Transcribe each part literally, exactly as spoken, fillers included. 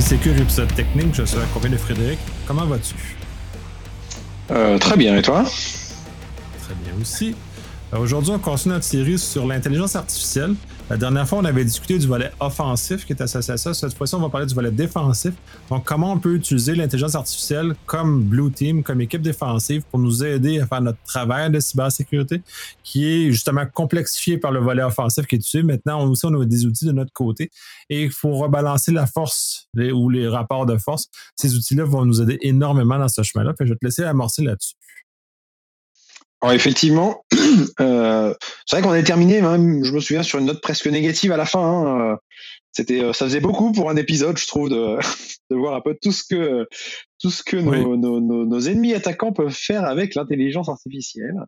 Sécur, épisode technique. Je suis accompagné de Frédéric. Comment vas-tu? Euh, très bien, et toi? Très bien aussi. Euh, aujourd'hui, on continue notre série sur l'intelligence artificielle. La dernière fois, on avait discuté du volet offensif qui est associé à ça. Cette fois-ci, on va parler du volet défensif. Donc, comment on peut utiliser l'intelligence artificielle comme Blue Team, comme équipe défensive pour nous aider à faire notre travail de cybersécurité qui est justement complexifié par le volet offensif qui est utilisé. Maintenant, on, aussi, on a des outils de notre côté et il faut rebalancer la force les, ou les rapports de force. Ces outils-là vont nous aider énormément dans ce chemin-là. Puis je vais te laisser amorcer là-dessus. Alors effectivement, euh, c'est vrai qu'on est terminé, même, je me souviens, sur une note presque négative à la fin. Hein. C'était, ça faisait beaucoup pour un épisode, je trouve, de, de voir un peu tout ce que, tout ce que oui. nos, nos, nos, nos ennemis attaquants peuvent faire avec l'intelligence artificielle.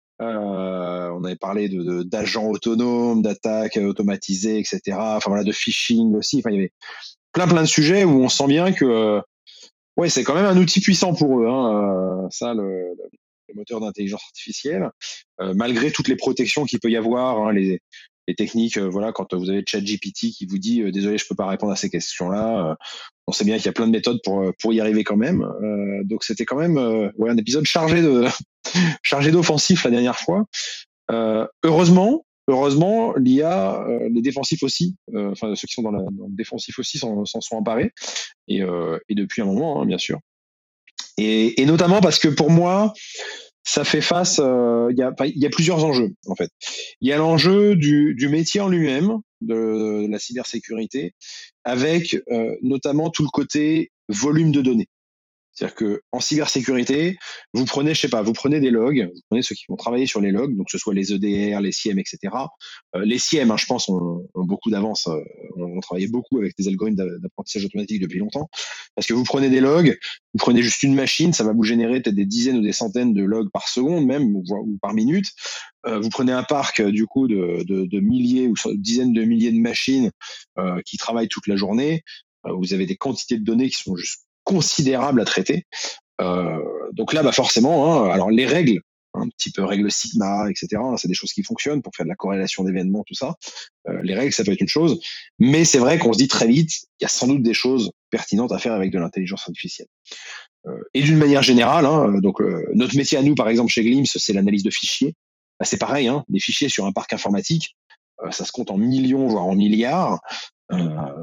Euh, on avait parlé de, de, d'agents autonomes, d'attaques automatisées, et cetera. Enfin voilà, de phishing aussi. Enfin, il y avait plein plein de sujets où on sent bien que, euh, ouais, c'est quand même un outil puissant pour eux. Hein. Euh, ça, le, le les moteurs d'intelligence artificielle, euh, malgré toutes les protections qu'il peut y avoir, hein, les, les techniques, euh, voilà, quand vous avez ChatGPT qui vous dit euh, désolé, je peux pas répondre à ces questions-là, euh, on sait bien qu'il y a plein de méthodes pour pour y arriver quand même. Euh, donc c'était quand même euh, ouais, un épisode chargé de chargé d'offensif la dernière fois. Euh, heureusement, heureusement, l'I A, euh, les défensifs aussi, euh, enfin ceux qui sont dans, la, dans le défensif aussi s'en, s'en sont emparés et, euh, et depuis un moment, hein, bien sûr. Et, et notamment parce que pour moi, ça fait face, il euh, y, a, y a plusieurs enjeux en fait. Il y a l'enjeu du, du métier en lui-même, de, de la cybersécurité, avec euh, notamment tout le côté volume de données. C'est-à-dire que en cybersécurité, vous prenez, je sais pas, vous prenez des logs, vous prenez ceux qui vont travailler sur les logs, donc que ce soit les E D R, les S I E M, et cetera. Euh, les S I E M, hein, je pense, ont, ont beaucoup d'avance. Euh, on, on travaillait beaucoup avec des algorithmes d'apprentissage automatique depuis longtemps, parce que vous prenez des logs, vous prenez juste une machine, ça va vous générer peut-être des dizaines ou des centaines de logs par seconde même, ou, ou par minute. Euh, vous prenez un parc du coup de, de, de milliers ou dizaines de milliers de machines euh, qui travaillent toute la journée. Euh, vous avez des quantités de données qui sont juste considérable à traiter. Euh, donc là, bah forcément, hein, alors les règles, un petit peu règles sigma, et cetera. Hein, c'est des choses qui fonctionnent pour faire de la corrélation d'événements, tout ça. Euh, les règles, ça peut être une chose, mais c'est vrai qu'on se dit très vite, il y a sans doute des choses pertinentes à faire avec de l'intelligence artificielle. Euh, et d'une manière générale, hein, donc euh, notre métier à nous, par exemple chez Glimpse, c'est l'analyse de fichiers. Bah, c'est pareil, hein, des fichiers sur un parc informatique, euh, ça se compte en millions, voire en milliards. Euh,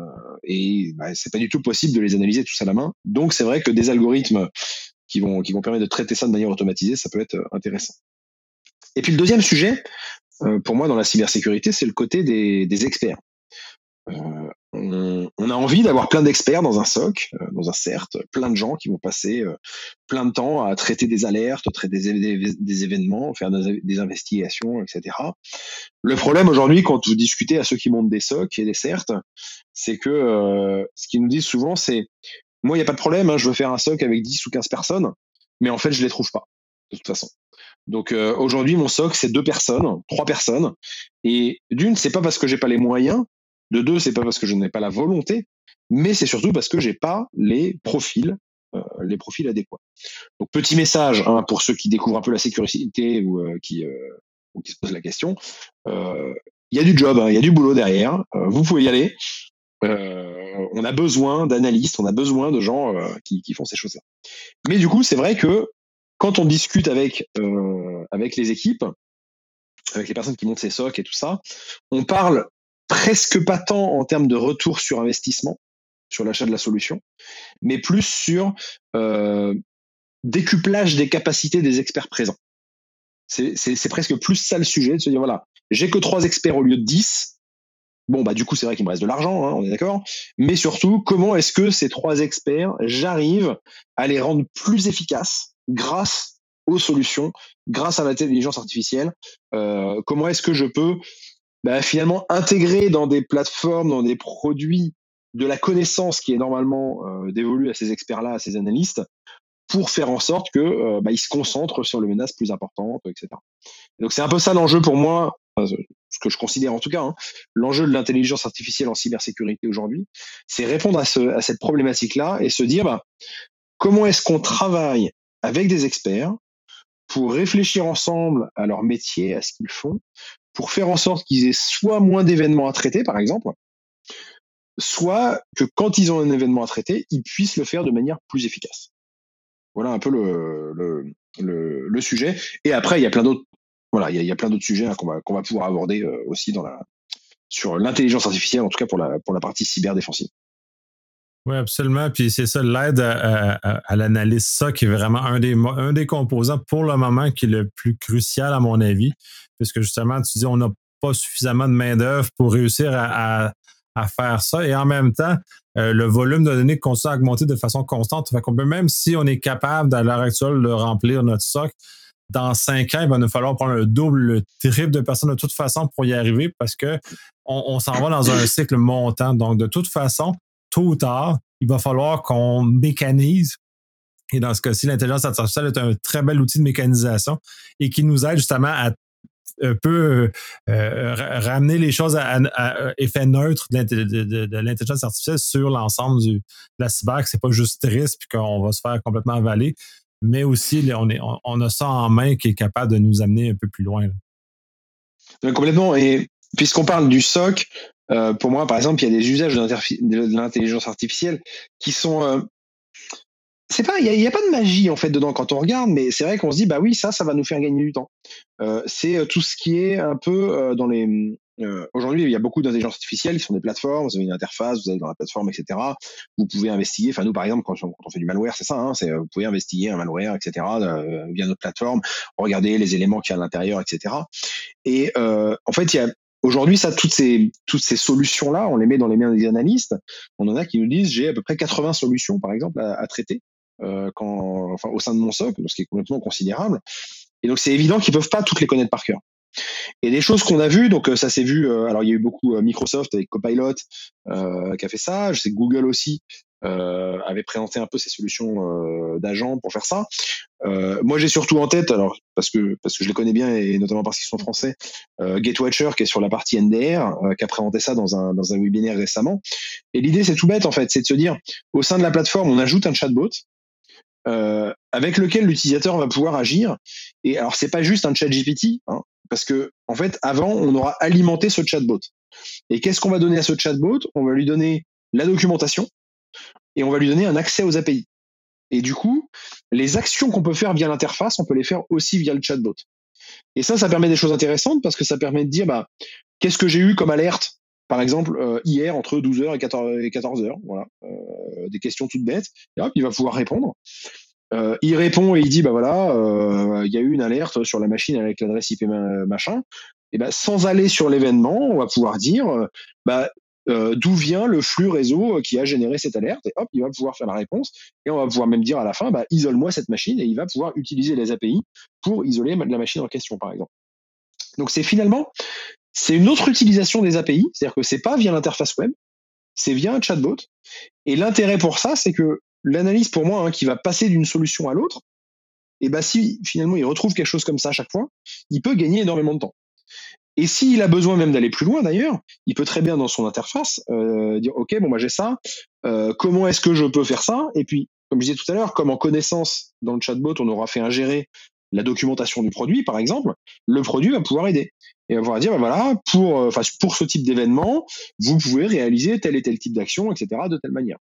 et bah, c'est pas du tout possible de les analyser tous à la main. Donc c'est vrai que des algorithmes qui vont qui vont permettre de traiter ça de manière automatisée, ça peut être intéressant. Et puis le deuxième sujet, euh, pour moi dans la cybersécurité, c'est le côté des, des experts. Euh, on, on a envie d'avoir plein d'experts dans un S O C, euh, dans un C E R T, plein de gens qui vont passer euh, plein de temps à traiter des alertes, traiter des, des, des événements, faire des, des investigations, et cetera. Le problème aujourd'hui, quand vous discutez à ceux qui montent des S O C et des C E R T, c'est que euh, ce qu'ils nous disent souvent, c'est moi, il n'y a pas de problème, hein, je veux faire un S O C avec dix ou quinze personnes, mais en fait, je les trouve pas, de toute façon. Donc euh, aujourd'hui, mon S O C, c'est deux personnes, trois personnes. Et d'une, c'est pas parce que j'ai pas les moyens. De deux, c'est pas parce que je n'ai pas la volonté, mais c'est surtout parce que j'ai pas les profils, euh, les profils adéquats. Donc petit message hein, pour ceux qui découvrent un peu la sécurité ou euh, qui, euh, ou qui se posent la question. Il euh, y a du job, il hein, y a du boulot derrière. Euh, vous pouvez y aller. Euh, on a besoin d'analystes, on a besoin de gens euh, qui, qui font ces choses-là. Mais du coup, c'est vrai que quand on discute avec euh, avec les équipes, avec les personnes qui montent ces S O C et tout ça, on parle presque pas tant en termes de retour sur investissement, sur l'achat de la solution, mais plus sur euh, décuplage des capacités des experts présents. C'est, c'est, c'est presque plus ça le sujet, de se dire voilà, j'ai que trois experts au lieu de dix. Bon, bah du coup, c'est vrai qu'il me reste de l'argent, hein, on est d'accord. Mais surtout, comment est-ce que ces trois experts, j'arrive à les rendre plus efficaces grâce aux solutions, grâce à l'intelligence artificielle. Euh, comment est-ce que je peux bah, finalement intégrer dans des plateformes, dans des produits, de la connaissance qui est normalement euh, dévolue à ces experts-là, à ces analystes, pour faire en sorte que euh, bah, ils se concentrent sur les menaces plus importantes, et cetera. Donc c'est un peu ça l'enjeu pour moi, enfin, ce que je considère en tout cas, hein, l'enjeu de l'intelligence artificielle en cybersécurité aujourd'hui, c'est répondre à, ce, à cette problématique-là et se dire bah, comment est-ce qu'on travaille avec des experts pour réfléchir ensemble à leur métier, à ce qu'ils font, pour faire en sorte qu'ils aient soit moins d'événements à traiter, par exemple, soit que quand ils ont un événement à traiter, ils puissent le faire de manière plus efficace. Voilà un peu le, le, le, le sujet. Et après, il y a plein d'autres, voilà, il y a, il y a plein d'autres sujets hein, qu'on va, qu'on va pouvoir aborder euh, aussi dans la, sur l'intelligence artificielle, en tout cas pour la, pour la partie cyberdéfensive. Oui, absolument. Puis c'est ça, l'aide à, à, à l'analyse S O C qui est vraiment un des, un des composants pour le moment qui est le plus crucial à mon avis, puisque justement, tu dis on n'a pas suffisamment de main-d'œuvre pour réussir à, à, à faire ça. Et en même temps, euh, le volume de données continue à augmenter de façon constante. Fait qu'on peut, même si on est capable, à l'heure actuelle, de remplir notre S O C, dans cinq ans, il va nous falloir prendre le double, le triple de personnes de toute façon pour y arriver parce que on, on s'en va dans un cycle montant. Donc, de toute façon, tôt ou tard, il va falloir qu'on mécanise. Et dans ce cas-ci, l'intelligence artificielle est un très bel outil de mécanisation et qui nous aide justement à un peu euh, ramener les choses à, à, à effet neutre de, de, de, de l'intelligence artificielle sur l'ensemble du, de la cyber, que c'est pas juste triste puis qu'on va se faire complètement avaler, mais aussi on, est, on, on a ça en main qui est capable de nous amener un peu plus loin. Donc, complètement. Et puisqu'on parle du S O C, euh, pour moi, par exemple, il y a des usages de l'intelligence artificielle qui sont... Euh, c'est pas, il n'y a, a pas de magie en fait dedans quand on regarde, mais c'est vrai qu'on se dit bah oui, ça, ça va nous faire gagner du temps. Euh, c'est euh, tout ce qui est un peu euh, dans les. Euh, aujourd'hui, il y a beaucoup d'intelligence artificielle qui sont des plateformes. Vous avez une interface, vous allez dans la plateforme, et cetera. Vous pouvez investiguer. Enfin, nous, par exemple, quand on, quand on fait du malware, c'est ça. Hein, c'est vous pouvez investiguer un malware, et cetera. Euh, via notre plateforme, regarder les éléments qu'il y a à l'intérieur, et cetera. Et euh, en fait, il y a aujourd'hui, ça, toutes ces, toutes ces solutions-là, on les met dans les mains des analystes. On en a qui nous disent, j'ai à peu près quatre-vingts solutions, par exemple, à, à traiter euh, quand, enfin, au sein de mon S O C, ce qui est complètement considérable. Et donc, c'est évident qu'ils peuvent pas toutes les connaître par cœur. Et des choses qu'on a vues, donc ça s'est vu, euh, alors il y a eu beaucoup euh, Microsoft avec Copilot euh, qui a fait ça, je sais que Google aussi euh, avait présenté un peu ses solutions euh, d'agents pour faire ça. Euh, moi j'ai surtout en tête, alors parce que parce que je les connais bien et notamment parce qu'ils sont français, euh, Gatewatcher qui est sur la partie N D R, euh, qui a présenté ça dans un dans un webinaire récemment. Et l'idée c'est tout bête en fait, c'est de se dire au sein de la plateforme on ajoute un chatbot. Euh, avec lequel l'utilisateur va pouvoir agir. Et alors, c'est pas juste un chat G P T, hein, parce que, en fait, avant, on aura alimenté ce chatbot. Et qu'est-ce qu'on va donner à ce chatbot? On va lui donner la documentation et on va lui donner un accès aux A P I. Et du coup, les actions qu'on peut faire via l'interface, on peut les faire aussi via le chatbot. Et ça, ça permet des choses intéressantes parce que ça permet de dire, bah, qu'est-ce que j'ai eu comme alerte, par exemple, euh, hier, entre douze heures et quatorze heures, voilà, euh, des questions toutes bêtes, et hop, il va pouvoir répondre. Euh, il répond et il dit, bah voilà, il euh, y a eu une alerte sur la machine avec l'adresse I P machin. Et ben, sans aller sur l'événement, on va pouvoir dire, bah, euh, d'où vient le flux réseau qui a généré cette alerte, et hop, il va pouvoir faire la réponse, et on va pouvoir même dire à la fin, bah, isole-moi cette machine, et il va pouvoir utiliser les A P I pour isoler la machine en question, par exemple. Donc c'est finalement, c'est une autre utilisation des A P I, c'est-à-dire que c'est pas via l'interface web, c'est via un chatbot. Et l'intérêt pour ça, c'est que l'analyse, pour moi, hein, qui va passer d'une solution à l'autre, et ben si finalement il retrouve quelque chose comme ça à chaque fois, il peut gagner énormément de temps. Et s'il a besoin même d'aller plus loin d'ailleurs, il peut très bien dans son interface euh, dire ok, bon moi j'ai ça, euh, comment est-ce que je peux faire ça? Et puis, comme je disais tout à l'heure, comme en connaissance dans le chatbot, on aura fait ingérer la documentation du produit, par exemple, le produit va pouvoir aider. Et va pouvoir dire, ben voilà, pour, euh, pour ce type d'événement, vous pouvez réaliser tel et tel type d'action, et cetera, de telle manière.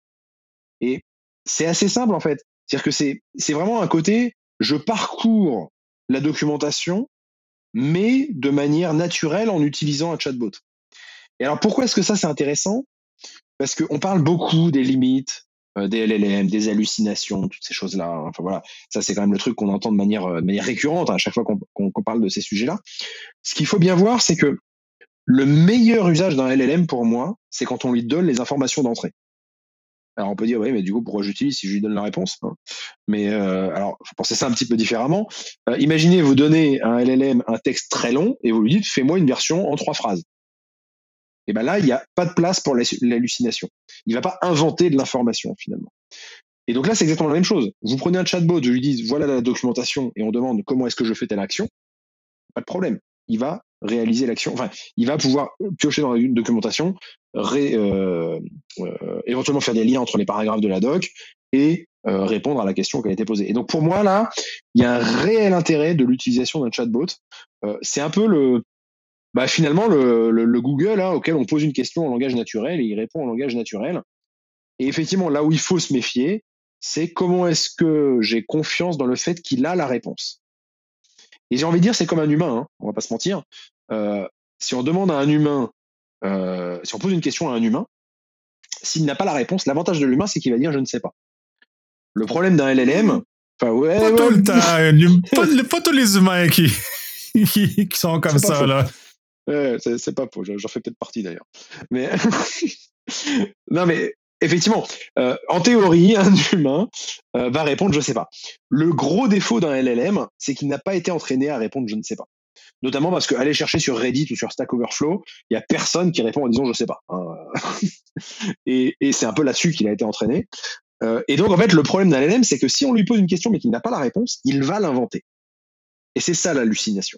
Et c'est assez simple, en fait. C'est-à-dire que c'est, c'est vraiment un côté, je parcours la documentation, mais de manière naturelle en utilisant un chatbot. Et alors, pourquoi est-ce que ça, c'est intéressant? Parce qu'on parle beaucoup des limites, euh, des L L M, des hallucinations, toutes ces choses-là. Hein. Enfin voilà, ça c'est quand même le truc qu'on entend de manière, de manière récurrente hein, à chaque fois qu'on, qu'on, qu'on parle de ces sujets-là. Ce qu'il faut bien voir, c'est que le meilleur usage d'un L L M pour moi, c'est quand on lui donne les informations d'entrée. Alors on peut dire oui, mais du coup pourquoi j'utilise si je lui donne la réponse hein. Mais euh, alors faut penser ça un petit peu différemment. Euh, imaginez vous donnez à un L L M un texte très long et vous lui dites fais-moi une version en trois phrases. Et ben là, il n'y a pas de place pour l'hallucination. Il ne va pas inventer de l'information, finalement. Et donc là, c'est exactement la même chose. Vous prenez un chatbot, je lui dis, voilà la documentation, et on demande comment est-ce que je fais telle action. Pas de problème. Il va réaliser l'action. Enfin, il va pouvoir piocher dans la documentation, ré, euh, euh, éventuellement faire des liens entre les paragraphes de la doc et euh, répondre à la question qui a été posée. Et donc, pour moi, là, il y a un réel intérêt de l'utilisation d'un chatbot. Euh, c'est un peu le... bah, finalement, le, le, le Google, hein, auquel on pose une question en langage naturel et il répond en langage naturel. Et effectivement, là où il faut se méfier, c'est comment est-ce que j'ai confiance dans le fait qu'il a la réponse. Et j'ai envie de dire, c'est comme un humain, hein, on va pas se mentir. Euh, si on demande à un humain, euh, si on pose une question à un humain, s'il n'a pas la réponse, l'avantage de l'humain, c'est qu'il va dire je ne sais pas. Le problème d'un L L M, enfin ouais, pas ouais, tout le temps, pas, pas tous les humains qui, qui, qui sont comme ça faux. là. Ouais, c'est, c'est pas faux, j'en fais peut-être partie d'ailleurs. Mais non, mais effectivement, euh, en théorie, un humain euh, va répondre je sais pas. Le gros défaut d'un L L M, c'est qu'il n'a pas été entraîné à répondre je ne sais pas. Notamment parce qu'aller chercher sur Reddit ou sur Stack Overflow, il y a personne qui répond en disant je sais pas. Hein. et, et c'est un peu là-dessus qu'il a été entraîné. Euh, et donc en fait, le problème d'un L L M, c'est que si on lui pose une question mais qu'il n'a pas la réponse, il va l'inventer. Et c'est ça l'hallucination.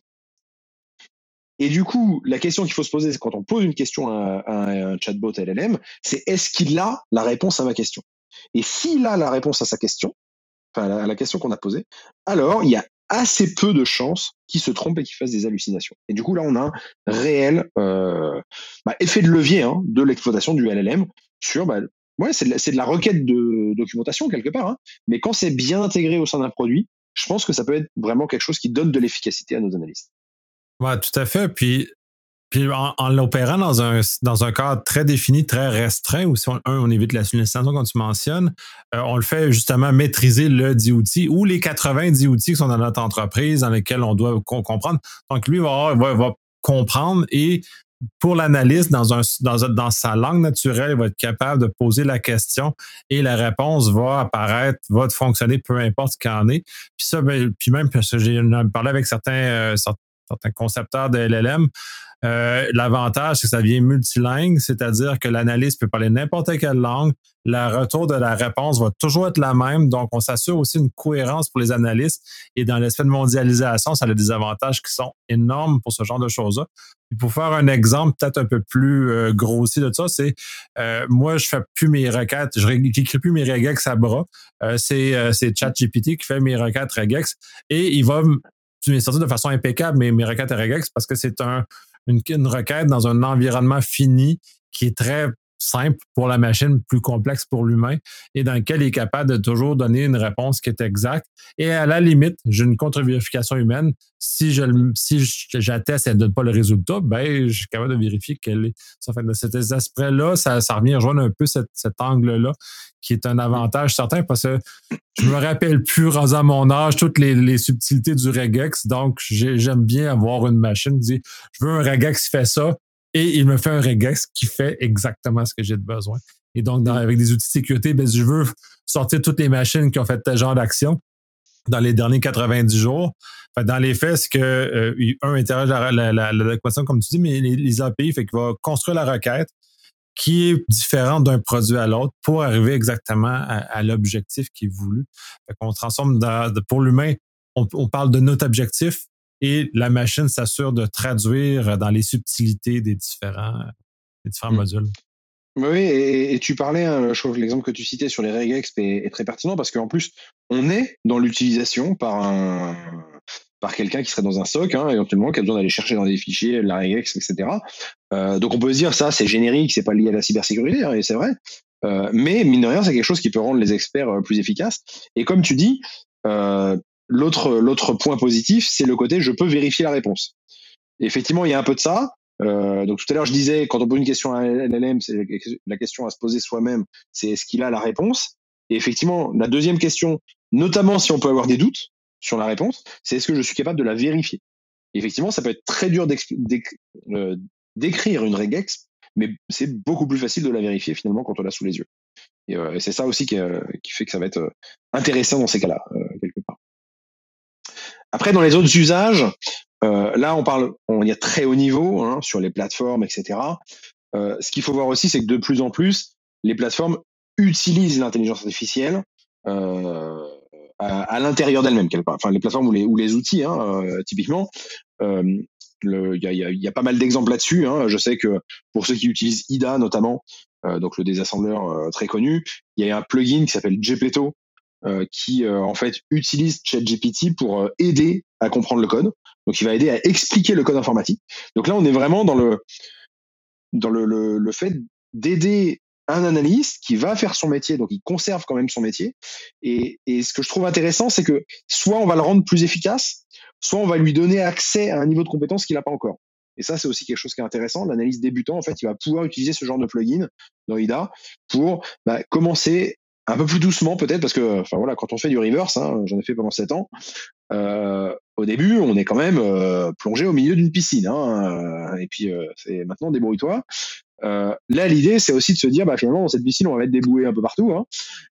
Et du coup, la question qu'il faut se poser, c'est quand on pose une question à, à un chatbot L L M, c'est est-ce qu'il a la réponse à ma question? Et s'il a la réponse à sa question, enfin à la, à la question qu'on a posée, alors il y a assez peu de chances qu'il se trompe et qu'il fasse des hallucinations. Et du coup, là, on a un réel euh, bah, effet de levier hein, de l'exploitation du L L M sur... Bah, ouais, c'est de, la, c'est de la requête de documentation quelque part, hein, mais quand c'est bien intégré au sein d'un produit, je pense que ça peut être vraiment quelque chose qui donne de l'efficacité à nos analystes. Ouais, tout à fait. Puis, puis en, en l'opérant dans un, dans un cadre très défini, très restreint, où si on, un, on évite la hallucination comme tu mentionnes, euh, on le fait justement maîtriser le dit outil ou les quatre-vingt-dix outils qui sont dans notre entreprise, dans lesquels on doit co- comprendre. Donc, lui va, va, va comprendre et pour l'analyste, dans, un, dans, dans sa langue naturelle, il va être capable de poser la question et la réponse va apparaître, va fonctionner, peu importe ce qu'il en est. Puis ça, ben, puis même, parce que j'ai parlé avec certains, euh, certains concepteurs de L L M, euh, l'avantage, c'est que ça vient multilingue, c'est-à-dire que l'analyste peut parler n'importe quelle langue. Le retour de la réponse va toujours être la même. Donc, on s'assure aussi une cohérence pour les analystes. Et dans l'aspect de mondialisation, ça a des avantages qui sont énormes pour ce genre de choses-là. Puis pour faire un exemple peut-être un peu plus euh, grossier de ça, c'est euh, moi, je fais plus mes requêtes, je n'écris plus mes regex à bras. Euh, c'est, euh, c'est ChatGPT qui fait mes requêtes regex et il va me sortir de façon impeccable mes, mes requêtes regex parce que c'est un Une, une requête dans un environnement fini qui est très simple pour la machine, plus complexe pour l'humain, et dans lequel il est capable de toujours donner une réponse qui est exacte. Et à la limite, j'ai une contre-vérification humaine. Si je si j'atteste et elle ne donne pas le résultat, ben, je suis capable de vérifier qu'elle est. Ça fait de cet aspect-là, ça, ça revient rejoindre un peu cet, cet angle-là, qui est un avantage certain parce que je me rappelle plus, rendu à mon âge, toutes les, les subtilités du regex. Donc, j'aime bien avoir une machine qui dit, je veux un regex qui fait ça, et il me fait un regex qui fait exactement ce que j'ai de besoin. Et donc, dans, avec des outils de sécurité, ben, je veux sortir toutes les machines qui ont fait tel genre d'action dans les derniers quatre-vingt-dix jours. Fait, dans les faits, c'est que, euh, un, interroge la, la, la, la documentation, comme tu dis, mais les, les A P I, fait qu'il va construire la requête qui est différente d'un produit à l'autre pour arriver exactement à, à l'objectif qui est voulu. Fait qu'on transforme dans, de, pour l'humain, on, on parle de notre objectif et la machine s'assure de traduire dans les subtilités des différents, des différents mmh. modules. Oui, et, et tu parlais, hein, je trouve que l'exemple que tu citais sur les regex est, est très pertinent parce qu'en plus, on est dans l'utilisation par un par quelqu'un qui serait dans un S O C, hein, éventuellement, qui a besoin d'aller chercher dans des fichiers la regex, et cetera. Euh, donc on peut se dire ça, c'est générique, c'est pas lié à la cybersécurité, hein, et c'est vrai. Euh, mais mine de rien, c'est quelque chose qui peut rendre les experts euh, plus efficaces. Et comme tu dis, euh, l'autre l'autre point positif, c'est le côté je peux vérifier la réponse. Et effectivement, il y a un peu de ça. Euh, donc tout à l'heure, je disais, quand on pose une question à un L L M, c'est la question à se poser soi-même, c'est est-ce qu'il a la réponse? Et effectivement, la deuxième question, notamment si on peut avoir des doutes sur la réponse, c'est est-ce que je suis capable de la vérifier? Et effectivement, ça peut être très dur euh, d'écrire une regex, mais c'est beaucoup plus facile de la vérifier finalement quand on l'a sous les yeux. Et, euh, et c'est ça aussi qui, euh, qui fait que ça va être euh, intéressant dans ces cas-là, euh, quelque part. Après, dans les autres usages, euh, là, on parle, on y a très haut niveau hein, sur les plateformes, et cetera. Euh, ce qu'il faut voir aussi, c'est que de plus en plus, les plateformes utilisent l'intelligence artificielle euh, à, à l'intérieur d'elles-mêmes, quelque part. Enfin, les plateformes ou les, ou les outils, hein, euh, typiquement. Euh, il y a, y, a, y a pas mal d'exemples là-dessus. Hein. Je sais que pour ceux qui utilisent I D A notamment, euh, donc le désassembleur euh, très connu, il y a un plugin qui s'appelle Gepetto, Euh, qui euh, en fait utilise ChatGPT pour euh, aider à comprendre le code. Donc il va aider à expliquer le code informatique. Donc là, on est vraiment dans le dans le, le, le fait d'aider un analyste qui va faire son métier, donc il conserve quand même son métier. Et, et ce que je trouve intéressant, c'est que soit on va le rendre plus efficace, soit on va lui donner accès à un niveau de compétence qu'il n'a pas encore. Et ça, c'est aussi quelque chose qui est intéressant. L'analyste débutant, en fait, il va pouvoir utiliser ce genre de plugin dans I D A pour bah, commencer un peu plus doucement peut-être, parce que enfin, voilà, quand on fait du reverse, hein, j'en ai fait pendant sept ans, euh, au début, on est quand même euh, plongé au milieu d'une piscine. Hein, et puis, euh, c'est maintenant, débrouille-toi. Euh, là, l'idée, c'est aussi de se dire, bah, finalement, dans cette piscine, on va mettre des bouées un peu partout. Hein,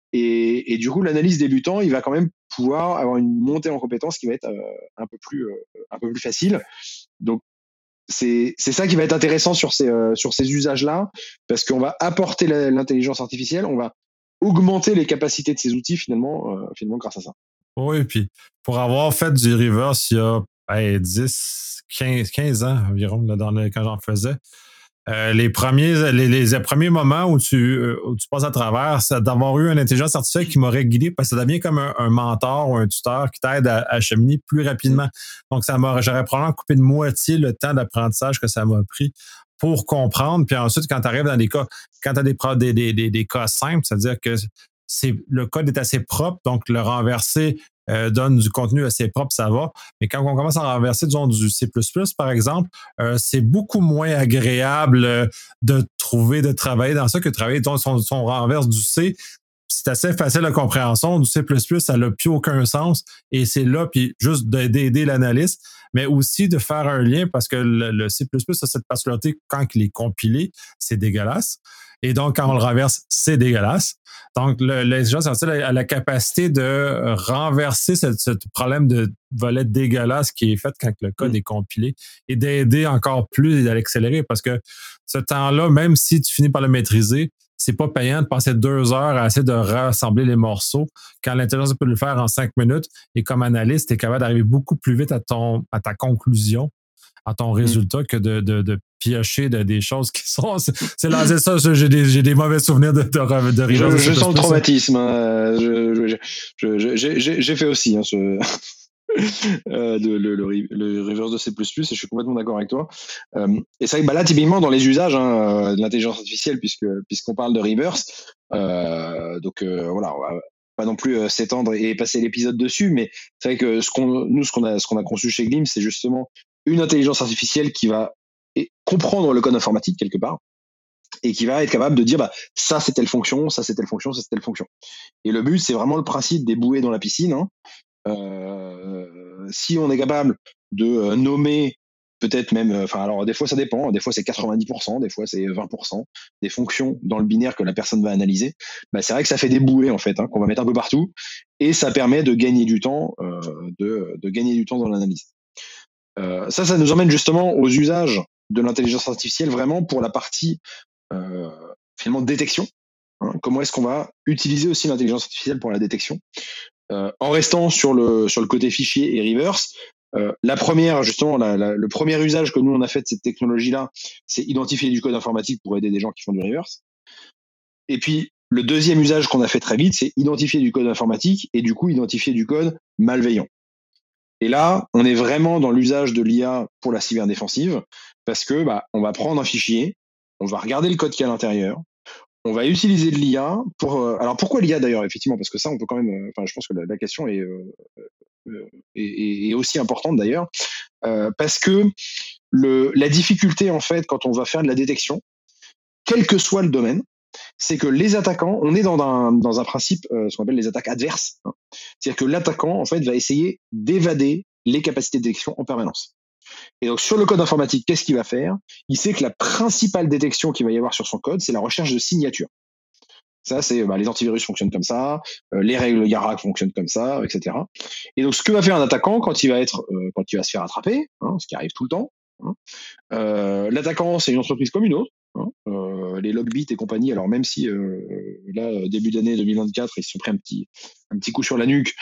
et, et du coup, l'analyse débutant, il va quand même pouvoir avoir une montée en compétences qui va être euh, un peu plus, euh, un peu plus facile. Donc, c'est, c'est ça qui va être intéressant sur ces, euh, sur ces usages-là, parce qu'on va apporter la, l'intelligence artificielle, on va augmenter les capacités de ces outils finalement, euh, finalement grâce à ça. Oui, puis pour avoir fait du reverse il y a hey, dix, quinze, quinze ans environ, là, dans le, quand j'en faisais, Euh, les premiers les, les premiers moments où tu, euh, où tu passes à travers, c'est d'avoir eu une intelligence artificielle qui m'aurait guidé, parce que ça devient comme un, un mentor ou un tuteur qui t'aide à, à cheminer plus rapidement. Donc, ça m'aurait, j'aurais probablement coupé de moitié le temps d'apprentissage que ça m'a pris pour comprendre. Puis ensuite, quand tu arrives dans des cas, quand tu as des, des, des, des, des cas simples, c'est-à-dire que c'est, le code est assez propre, donc le renverser euh, donne du contenu assez propre, ça va. Mais quand on commence à renverser, disons, du C plus plus, par exemple, euh, c'est beaucoup moins agréable euh, de trouver, de travailler dans ça que de travailler, disons, si on, si on renverse du C, c'est assez facile de compréhension. Du C plus plus, ça n'a plus aucun sens. Et c'est là, puis juste d'aider l'analyste, mais aussi de faire un lien, parce que le, le C plus plus a cette particularité, quand il est compilé, c'est dégueulasse. Et donc, quand on le renverse, c'est dégueulasse. Donc, l'intelligence artificielle a la capacité de renverser ce, ce problème de volet dégueulasse qui est fait quand le code mmh. est compilé, et d'aider encore plus à l'accélérer, parce que ce temps-là, même si tu finis par le maîtriser, c'est pas payant de passer deux heures à essayer de rassembler les morceaux quand l'intelligence peut le faire en cinq minutes. Et comme analyste, tu es capable d'arriver beaucoup plus vite à, ton, à ta conclusion, à ton résultat, mmh. que de, de, de piocher de, des choses qui sont... C'est, c'est là, c'est ça, j'ai des, j'ai des mauvais souvenirs de, de, de Je, je, je sens le traumatisme. Hein. Je, je, je, j'ai, j'ai fait aussi hein, ce... euh, de, le, le, le reverse de C plus plus, et je suis complètement d'accord avec toi. Euh, et c'est vrai que bah, là, typiquement, dans les usages hein, de l'intelligence artificielle, puisque, puisqu'on parle de reverse, euh, donc euh, voilà, on va pas non plus euh, s'étendre et passer l'épisode dessus, mais c'est vrai que ce qu'on, nous, ce qu'on a, ce qu'on a conçu chez Glimpse, c'est justement une intelligence artificielle qui va comprendre le code informatique quelque part, et qui va être capable de dire bah, ça c'est telle fonction, ça c'est telle fonction, ça c'est telle fonction. Et le but, c'est vraiment le principe des bouées dans la piscine. Hein. Euh, si on est capable de euh, nommer peut-être même, enfin euh, alors des fois ça dépend, des fois c'est quatre-vingt-dix pour cent, des fois c'est vingt pour cent des fonctions dans le binaire que la personne va analyser, bah, c'est vrai que ça fait des bouées en fait, hein, qu'on va mettre un peu partout, et ça permet de gagner du temps, euh, de, de gagner du temps dans l'analyse. Euh, ça, ça nous emmène justement aux usages de l'intelligence artificielle vraiment pour la partie euh, finalement détection. Hein, comment est-ce qu'on va utiliser aussi l'intelligence artificielle pour la détection euh, en restant sur le sur le côté fichier et reverse. Euh, la première justement la, la, le premier usage que nous on a fait de cette technologie là, c'est identifier du code informatique pour aider des gens qui font du reverse. Et puis le deuxième usage qu'on a fait très vite, c'est identifier du code informatique et du coup identifier du code malveillant. Et là, on est vraiment dans l'usage de l'I A pour la cyberdéfensive, parce que bah, on va prendre un fichier, on va regarder le code qu'il y a à l'intérieur, on va utiliser de l'I A pour. Euh, alors pourquoi l'I A d'ailleurs, effectivement, parce que ça, on peut quand même. Enfin, euh, je pense que la, la question est, euh, euh, est, est aussi importante d'ailleurs, euh, parce que le, la difficulté en fait, quand on va faire de la détection, quel que soit le domaine, c'est que les attaquants, on est dans un, dans un principe, euh, ce qu'on appelle les attaques adverses. Hein. C'est-à-dire que l'attaquant, en fait, va essayer d'évader les capacités de détection en permanence. Et donc, sur le code informatique, qu'est-ce qu'il va faire ? Il sait que la principale détection qu'il va y avoir sur son code, c'est la recherche de signatures. Ça, c'est bah, les antivirus fonctionnent comme ça, euh, les règles Yara fonctionnent comme ça, et cetera. Et donc, ce que va faire un attaquant quand il va être, euh, quand il va se faire attraper, hein, ce qui arrive tout le temps. Hein, euh, l'attaquant, c'est une entreprise comme une autre. Hein, euh, les Logbit et compagnie, alors même si euh, là début d'année deux mille vingt-quatre ils se sont pris un petit un petit coup sur la nuque,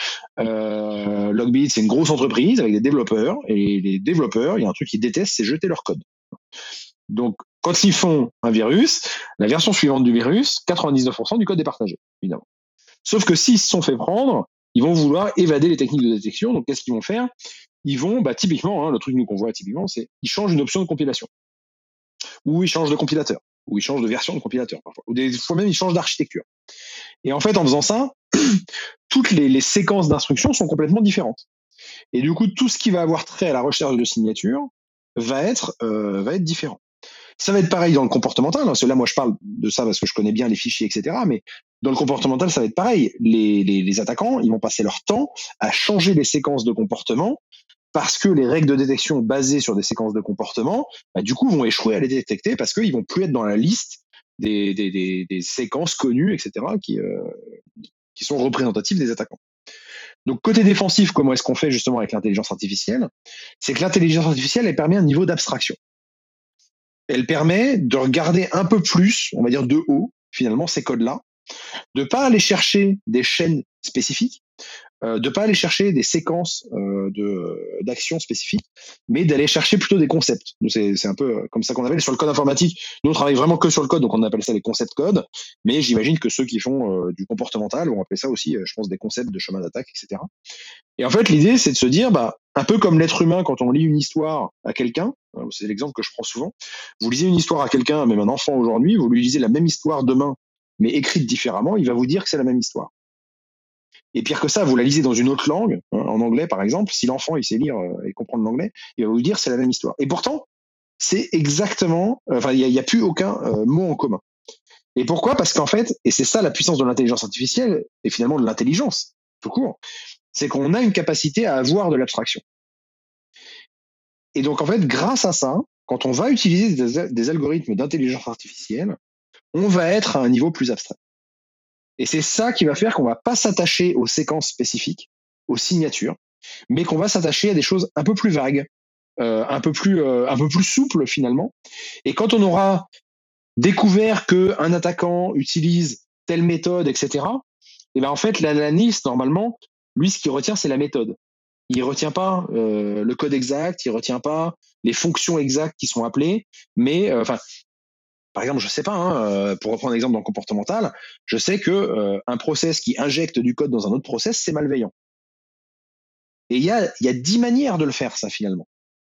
euh, Logbit c'est une grosse entreprise avec des développeurs, et les développeurs, il y a un truc qu'ils détestent, c'est jeter leur code. Donc quand ils font un virus, la version suivante du virus, quatre-vingt-dix-neuf pour cent du code est partagé, évidemment. Sauf que s'ils se sont fait prendre, ils vont vouloir évader les techniques de détection. Donc qu'est-ce qu'ils vont faire ? ils vont, bah, typiquement, hein, le truc nous qu'on voit typiquement, c'est ils changent une option de compilation, ou ils changent de compilateur, ou ils changent de version de compilateur parfois, ou des fois même ils changent d'architecture. Et en fait, en faisant ça, toutes les, les séquences d'instructions sont complètement différentes. Et du coup, tout ce qui va avoir trait à la recherche de signature va être, euh, va être différent. Ça va être pareil dans le comportemental, hein, parce que là, moi, je parle de ça parce que je connais bien les fichiers, et cetera. Mais dans le comportemental, ça va être pareil. Les, les, les attaquants, ils vont passer leur temps à changer les séquences de comportement parce que les règles de détection basées sur des séquences de comportement, bah, du coup, vont échouer à les détecter parce qu'ils vont plus être dans la liste des, des, des, des séquences connues, et cetera, qui, euh, qui sont représentatives des attaquants. Donc, côté défensif, comment est-ce qu'on fait justement avec l'intelligence artificielle? C'est que l'intelligence artificielle, elle permet un niveau d'abstraction. Elle permet de regarder un peu plus, on va dire de haut, finalement, ces codes-là, de pas aller chercher des chaînes spécifiques, euh, de pas aller chercher des séquences euh, de, d'actions spécifiques, mais d'aller chercher plutôt des concepts. C'est, c'est un peu comme ça qu'on appelle sur le code informatique. Nous, on travaille vraiment que sur le code, donc on appelle ça les concepts codes, mais j'imagine que ceux qui font euh, du comportemental vont appeler ça aussi, euh, je pense, des concepts de chemin d'attaque, et cetera. Et en fait, l'idée, c'est de se dire, bah, un peu comme l'être humain, quand on lit une histoire à quelqu'un, c'est l'exemple que je prends souvent, vous lisez une histoire à quelqu'un, même un enfant aujourd'hui, vous lui lisez la même histoire demain, mais écrite différemment, il va vous dire que c'est la même histoire. Et pire que ça, vous la lisez dans une autre langue, hein, en anglais par exemple, si l'enfant il sait lire euh, et comprendre l'anglais, il va vous dire que c'est la même histoire. Et pourtant, c'est exactement, enfin, il n'y a, y a plus aucun euh, mot en commun. Et pourquoi? Parce qu'en fait, et c'est ça la puissance de l'intelligence artificielle, et finalement de l'intelligence, tout court, c'est qu'on a une capacité à avoir de l'abstraction. Et donc, en fait, grâce à ça, quand on va utiliser des, des algorithmes d'intelligence artificielle, on va être à un niveau plus abstrait. Et c'est ça qui va faire qu'on va pas s'attacher aux séquences spécifiques, aux signatures, mais qu'on va s'attacher à des choses un peu plus vagues, euh, un peu plus, euh, un peu plus souples finalement. Et quand on aura découvert qu'un attaquant utilise telle méthode, et cetera, et ben en fait, l'analyste, normalement, lui, ce qu'il retient, c'est la méthode. Il retient pas euh, le code exact, il retient pas les fonctions exactes qui sont appelées, mais enfin, euh, par exemple, je sais pas, hein, euh, pour reprendre un exemple dans le comportemental, je sais que euh, un process qui injecte du code dans un autre process, c'est malveillant. Et il y a, y a dix manières de le faire, ça finalement.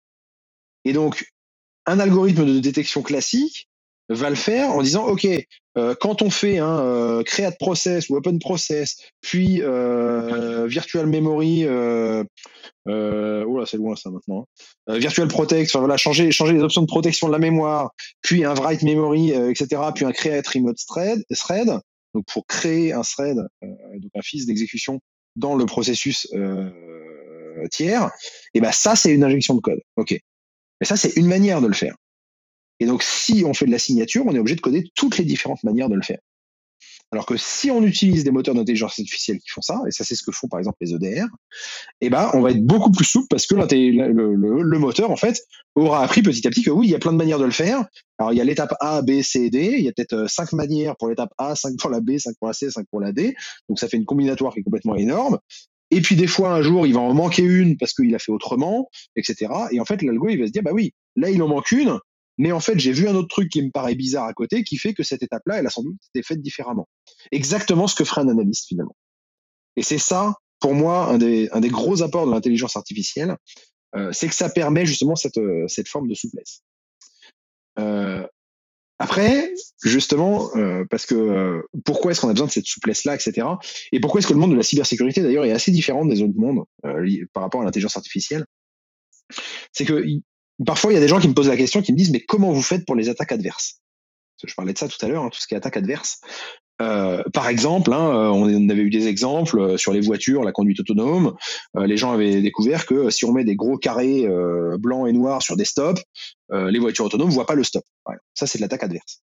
Et donc, un algorithme de détection classique va le faire en disant, OK, euh, quand on fait un euh, create process ou open process, puis euh, virtual memory, euh, euh, oh là, c'est loin ça maintenant, hein. euh, virtual protect, enfin voilà, changer, changer les options de protection de la mémoire, puis un write memory, euh, et cetera, puis un create remote thread, thread donc pour créer un thread, euh, donc un fils d'exécution dans le processus euh, tiers, et ben ça c'est une injection de code. OK. Mais ça, c'est une manière de le faire. Et donc, si on fait de la signature, on est obligé de coder toutes les différentes manières de le faire. Alors que si on utilise des moteurs d'intelligence artificielle qui font ça, et ça c'est ce que font par exemple les E D R, eh ben, on va être beaucoup plus souple parce que le, le, le moteur, en fait, aura appris petit à petit que oui, il y a plein de manières de le faire. Alors, il y a l'étape A, B, C, D. Il y a peut-être cinq manières pour l'étape A, cinq pour la B, cinq pour la C, cinq pour la D. Donc, ça fait une combinatoire qui est complètement énorme. Et puis, des fois, un jour, il va en manquer une parce qu'il a fait autrement, et cetera. Et en fait, l'algo, il va se dire, bah oui, là, il en manque une. Mais en fait, j'ai vu un autre truc qui me paraît bizarre à côté qui fait que cette étape-là, elle a sans doute été faite différemment. Exactement ce que ferait un analyste, finalement. Et c'est ça, pour moi, un des, un des gros apports de l'intelligence artificielle, euh, c'est que ça permet justement cette, euh, cette forme de souplesse. Euh, après, justement, euh, parce que euh, pourquoi est-ce qu'on a besoin de cette souplesse-là, et cetera. Et pourquoi est-ce que le monde de la cybersécurité, d'ailleurs, est assez différent des autres mondes euh, par rapport à l'intelligence artificielle? C'est que y, parfois, il y a des gens qui me posent la question, qui me disent, mais comment vous faites pour les attaques adverses? Je parlais de ça tout à l'heure, hein, tout ce qui est attaque adverse. Euh, par exemple, hein, on avait eu des exemples sur les voitures, la conduite autonome. Euh, les gens avaient découvert que si on met des gros carrés euh, blancs et noirs sur des stops, euh, les voitures autonomes ne voient pas le stop. Ouais, ça, c'est de l'attaque adverse.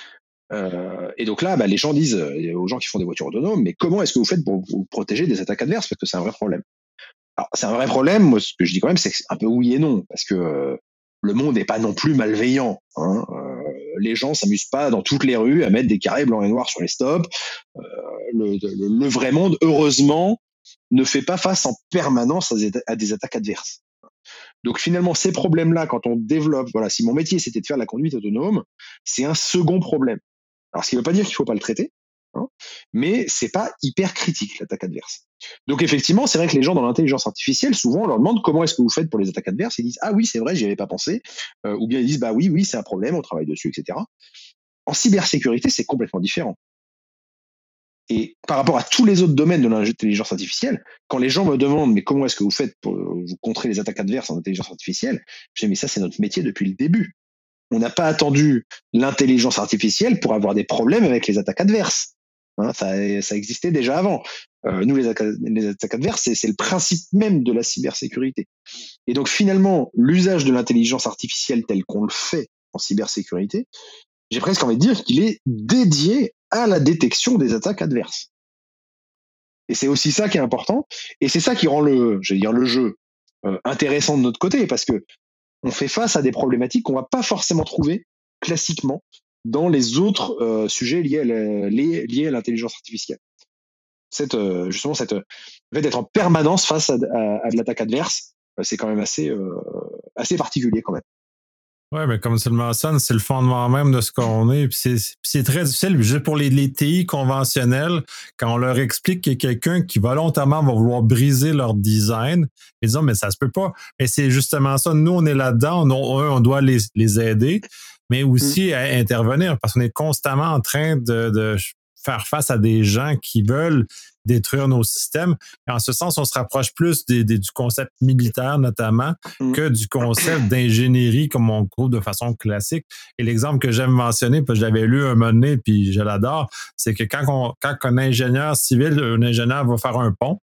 Euh, et donc là, bah, les gens disent euh, aux gens qui font des voitures autonomes, mais comment est-ce que vous faites pour vous protéger des attaques adverses? Parce que c'est un vrai problème. Alors, c'est un vrai problème. Moi, ce que je dis quand même, c'est que c'est un peu oui et non, parce que euh, le monde n'est pas non plus malveillant. Hein. Euh, les gens s'amusent pas dans toutes les rues à mettre des carrés blancs et noirs sur les stops. Euh, le, le, le vrai monde, heureusement, ne fait pas face en permanence à des, à des attaques adverses. Donc finalement, ces problèmes-là, quand on développe, voilà, si mon métier c'était de faire de la conduite autonome, c'est un second problème. Alors, ce qui ne veut pas dire qu'il ne faut pas le traiter, hein, mais c'est pas hyper critique l'attaque adverse. Donc effectivement, c'est vrai que les gens dans l'intelligence artificielle, souvent, on leur demande comment est-ce que vous faites pour les attaques adverses. Ils disent ah oui, c'est vrai, j'y avais pas pensé, euh, ou bien ils disent bah oui, oui, c'est un problème, on travaille dessus, et cetera. En cybersécurité, c'est complètement différent. Et par rapport à tous les autres domaines de l'intelligence artificielle, quand les gens me demandent mais comment est-ce que vous faites pour vous contrer les attaques adverses en intelligence artificielle, je dis mais ça c'est notre métier depuis le début. On n'a pas attendu l'intelligence artificielle pour avoir des problèmes avec les attaques adverses. Hein, ça, ça existait déjà avant. Euh, nous, les, les attaques adverses, c'est, c'est le principe même de la cybersécurité. Et donc finalement, l'usage de l'intelligence artificielle tel qu'on le fait en cybersécurité, j'ai presque envie de dire qu'il est dédié à la détection des attaques adverses. Et c'est aussi ça qui est important, et c'est ça qui rend le, je vais dire, le jeu euh, intéressant de notre côté, parce que on fait face à des problématiques qu'on va pas forcément trouver classiquement dans les autres euh, sujets liés à, la, liés, liés à l'intelligence artificielle. Cette, euh, justement, cette, le fait d'être en permanence face à, à, à de l'attaque adverse, euh, c'est quand même assez, euh, assez particulier quand même. Oui, mais comme tu le mentionnes, c'est le fondement même de ce qu'on est. Puis c'est, puis c'est très difficile, juste pour les, les T I conventionnels, quand on leur explique qu'il y a quelqu'un qui volontairement va vouloir briser leur design, ils disent, mais ça se peut pas. Mais c'est justement ça. Nous, on est là-dedans. On, on doit les, les aider, mais aussi mmh. à intervenir parce qu'on est constamment en train de, de faire face à des gens qui veulent détruire nos systèmes. Et en ce sens, on se rapproche plus des, des, du concept militaire, notamment, mmh. que du concept d'ingénierie, comme on trouve de façon classique. Et l'exemple que j'aime mentionner, parce que je l'avais lu un moment donné, puis je l'adore, c'est que quand, on, quand un ingénieur civil, un ingénieur va faire un pont,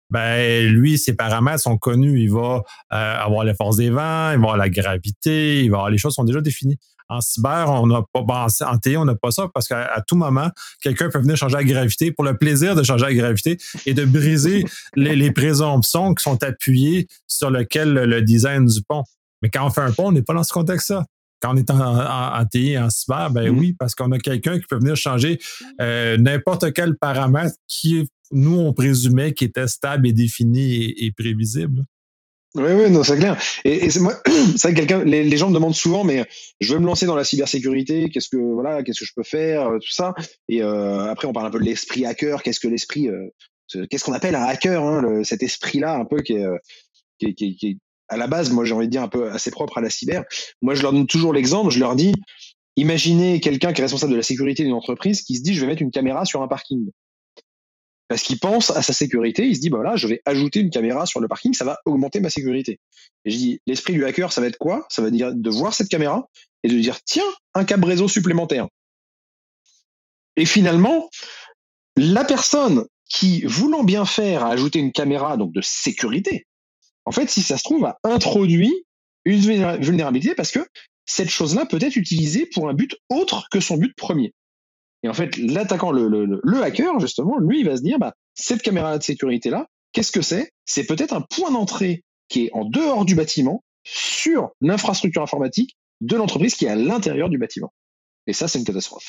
ben lui, ses paramètres sont connus. Il va euh, avoir les forces des vents, il va avoir la gravité, il va avoir les choses sont déjà définies. En cyber, on n'a pas, bon, en T I, on n'a pas ça parce qu'à à tout moment, quelqu'un peut venir changer la gravité pour le plaisir de changer la gravité et de briser les, les présomptions qui sont appuyées sur lequel le, le design du pont. Mais quand on fait un pont, on n'est pas dans ce contexte-là. Quand on est en, en, en T I et en cyber, ben mmh. oui, parce qu'on a quelqu'un qui peut venir changer euh, n'importe quel paramètre qui, nous, on présumait qui était stable et défini et, et prévisible. Oui, oui, non, c'est clair. Et, et c'est moi, c'est vrai que quelqu'un, les, les gens me demandent souvent, mais je veux me lancer dans la cybersécurité, qu'est-ce que voilà, qu'est-ce que je peux faire, tout ça. Et euh, après, on parle un peu de l'esprit hacker. Qu'est-ce que l'esprit, euh, qu'est-ce qu'on appelle un hacker, hein, le, cet esprit-là, un peu qui est, qui est, qui est, qui est à la base, moi, j'ai envie de dire un peu assez propre à la cyber. Moi, je leur donne toujours l'exemple. Je leur dis, imaginez quelqu'un qui est responsable de la sécurité d'une entreprise qui se dit, je vais mettre une caméra sur un parking. Parce qu'il pense à sa sécurité, il se dit, bah voilà, je vais ajouter une caméra sur le parking, ça va augmenter ma sécurité. Et je dis, l'esprit du hacker, ça va être quoi? Ça va dire de voir cette caméra et de dire, tiens, un câble réseau supplémentaire. Et finalement, la personne qui, voulant bien faire, a ajouté une caméra donc de sécurité, en fait, si ça se trouve, a introduit une vulnérabilité parce que cette chose-là peut être utilisée pour un but autre que son but premier. Et en fait, l'attaquant, le, le, le hacker, justement, lui, il va se dire, bah, cette caméra de sécurité-là, qu'est-ce que c'est? C'est peut-être un point d'entrée qui est en dehors du bâtiment sur l'infrastructure informatique de l'entreprise qui est à l'intérieur du bâtiment. Et ça, c'est une catastrophe.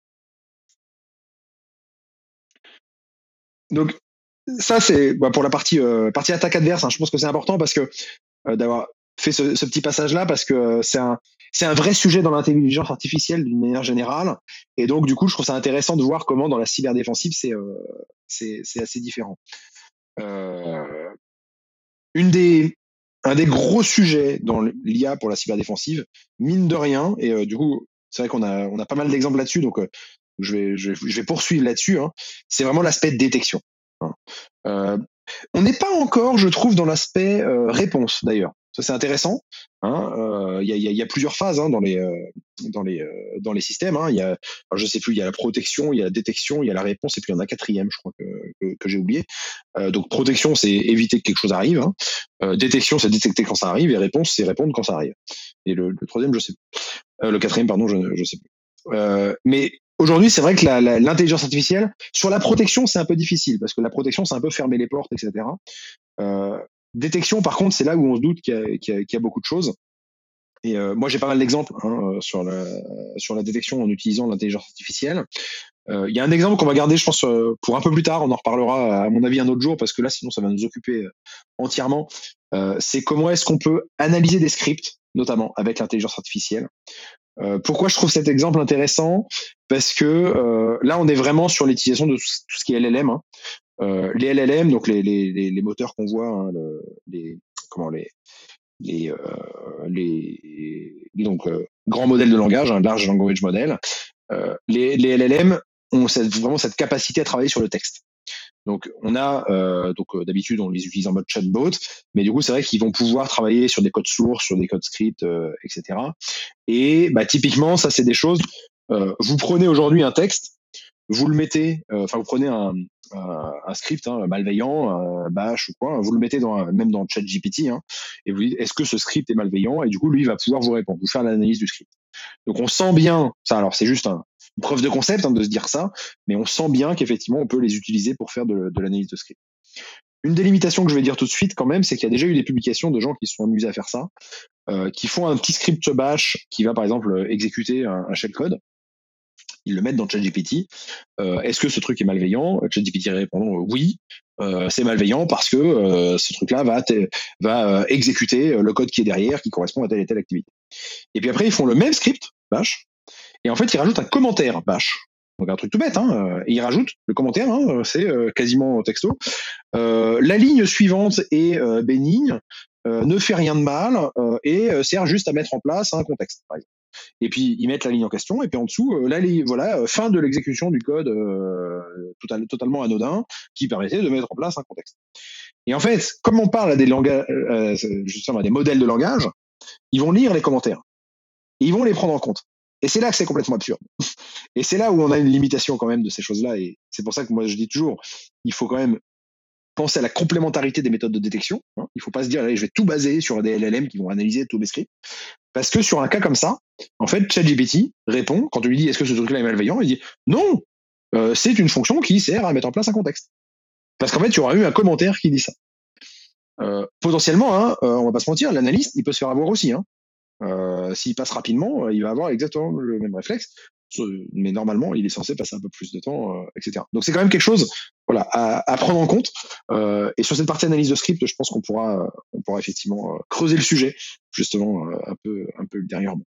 Donc, ça, c'est bah, pour la partie, euh, partie attaque adverse. Hein, je pense que c'est important parce que euh, d'avoir fait ce, ce petit passage-là parce que euh, c'est un, c'est un vrai sujet dans l'intelligence artificielle d'une manière générale. Et donc, du coup, je trouve ça intéressant de voir comment dans la cyberdéfensive, c'est, euh, c'est, c'est assez différent. Euh, une des, un des gros sujets dans l'I A pour la cyberdéfensive, mine de rien, et euh, du coup, c'est vrai qu'on a, on a pas mal d'exemples là-dessus, donc euh, je, vais, je, vais, je vais poursuivre là-dessus, hein, c'est vraiment l'aspect de détection. Hein. Euh, on n'est pas encore, je trouve, dans l'aspect euh, réponse, d'ailleurs. Ça, c'est intéressant. Il hein, euh, y, a, y a plusieurs phases hein, dans, les, euh, dans, les, euh, dans les systèmes. Hein. Y a, alors je sais plus, il y a la protection, il y a la détection, il y a la réponse, et puis il y en a un quatrième, je crois, que, que, que j'ai oublié. Euh, donc, protection, c'est éviter que quelque chose arrive. Hein. Euh, détection, c'est détecter quand ça arrive. Et réponse, c'est répondre quand ça arrive. Et le, le troisième, je sais plus. Euh, le quatrième, pardon, je ne sais plus. Euh, mais aujourd'hui, c'est vrai que la, la, l'intelligence artificielle, sur la protection, c'est un peu difficile, parce que la protection, c'est un peu fermer les portes, et cetera. Euh, Détection, par contre, c'est là où on se doute qu'il y a, qu'il y a, qu'il y a beaucoup de choses. Et euh, moi, j'ai pas mal d'exemples hein, sur, la, sur la détection en utilisant l'intelligence artificielle. Euh, il y a un exemple qu'on va garder, je pense, pour un peu plus tard. On en reparlera, à mon avis, un autre jour, parce que là, sinon, ça va nous occuper entièrement. Euh, c'est comment est-ce qu'on peut analyser des scripts, notamment avec l'intelligence artificielle. Euh, pourquoi je trouve cet exemple intéressant? Parce que euh, là, on est vraiment sur l'utilisation de tout ce qui est L L M. Hein. Euh, les L L M, donc les, les, les, les moteurs qu'on voit, hein, le, les, comment les, les, euh, les donc euh, grands modèles de langage, un hein, large language model, euh, les, les L L M ont cette, vraiment cette capacité à travailler sur le texte. Donc on a euh, donc euh, d'habitude on les utilise en mode chatbot, mais du coup c'est vrai qu'ils vont pouvoir travailler sur des codes sources, sur des codes scripts, euh, et cetera. Et bah typiquement ça c'est des choses. Euh, vous prenez aujourd'hui un texte, vous le mettez, enfin euh, vous prenez un, un, un script hein, malveillant, un bash ou quoi, vous le mettez dans un, même dans ChatGPT, hein, et vous dites est-ce que ce script est malveillant, et du coup lui il va pouvoir vous répondre, vous faire l'analyse du script. Donc on sent bien ça. Alors c'est juste un, une preuve de concept hein, de se dire ça, mais on sent bien qu'effectivement on peut les utiliser pour faire de, de l'analyse de script. Une des limitations que je vais dire tout de suite quand même, c'est qu'il y a déjà eu des publications de gens qui se sont amusés à faire ça, euh, qui font un petit script bash qui va par exemple exécuter un, un shellcode. Ils le mettent dans ChatGPT. Euh, est-ce que ce truc est malveillant? ChatGPT répond euh, oui, euh, c'est malveillant parce que euh, ce truc-là va, va euh, exécuter le code qui est derrière, qui correspond à telle et telle activité. Et puis après, ils font le même script, bash, et en fait, ils rajoutent un commentaire, bash. Donc un truc tout bête, hein, et ils rajoutent le commentaire, hein, c'est euh, quasiment texto. Euh, la ligne suivante est euh, bénigne, euh, ne fait rien de mal, euh, et euh, sert juste à mettre en place un contexte, par exemple. Et puis ils mettent la ligne en question, et puis en dessous, euh, là, les, voilà, euh, fin de l'exécution du code euh, total, totalement anodin qui permettait de mettre en place un contexte. Et en fait, comme on parle à des langages, euh, justement à des modèles de langage, ils vont lire les commentaires, et ils vont les prendre en compte. Et c'est là que c'est complètement absurde. Et c'est là où on a une limitation quand même de ces choses-là. Et c'est pour ça que moi je dis toujours, il faut quand même penser à la complémentarité des méthodes de détection. Hein. Il ne faut pas se dire, allez, je vais tout baser sur des L L M qui vont analyser tous mes scripts. Parce que sur un cas comme ça, en fait, ChatGPT répond, quand tu lui dis est-ce que ce truc-là est malveillant, il dit non, euh, c'est une fonction qui sert à mettre en place un contexte. Parce qu'en fait, tu auras eu un commentaire qui dit ça. Euh, potentiellement, hein, euh, on va pas se mentir, l'analyste, il peut se faire avoir aussi. Hein. Euh, s'il passe rapidement, il va avoir exactement le même réflexe, mais normalement, il est censé passer un peu plus de temps, euh, et cetera. Donc c'est quand même quelque chose, voilà, à, à prendre en compte. Euh, et sur cette partie analyse de script, je pense qu'on pourra, on pourra effectivement creuser le sujet, justement, un peu, un peu ultérieurement.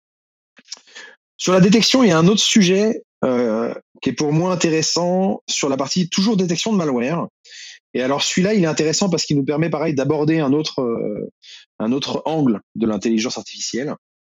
Sur la détection, il y a un autre sujet euh, qui est pour moi intéressant sur la partie toujours détection de malware. Et alors celui-là, il est intéressant parce qu'il nous permet, pareil, d'aborder un autre, euh, un autre angle de l'intelligence artificielle.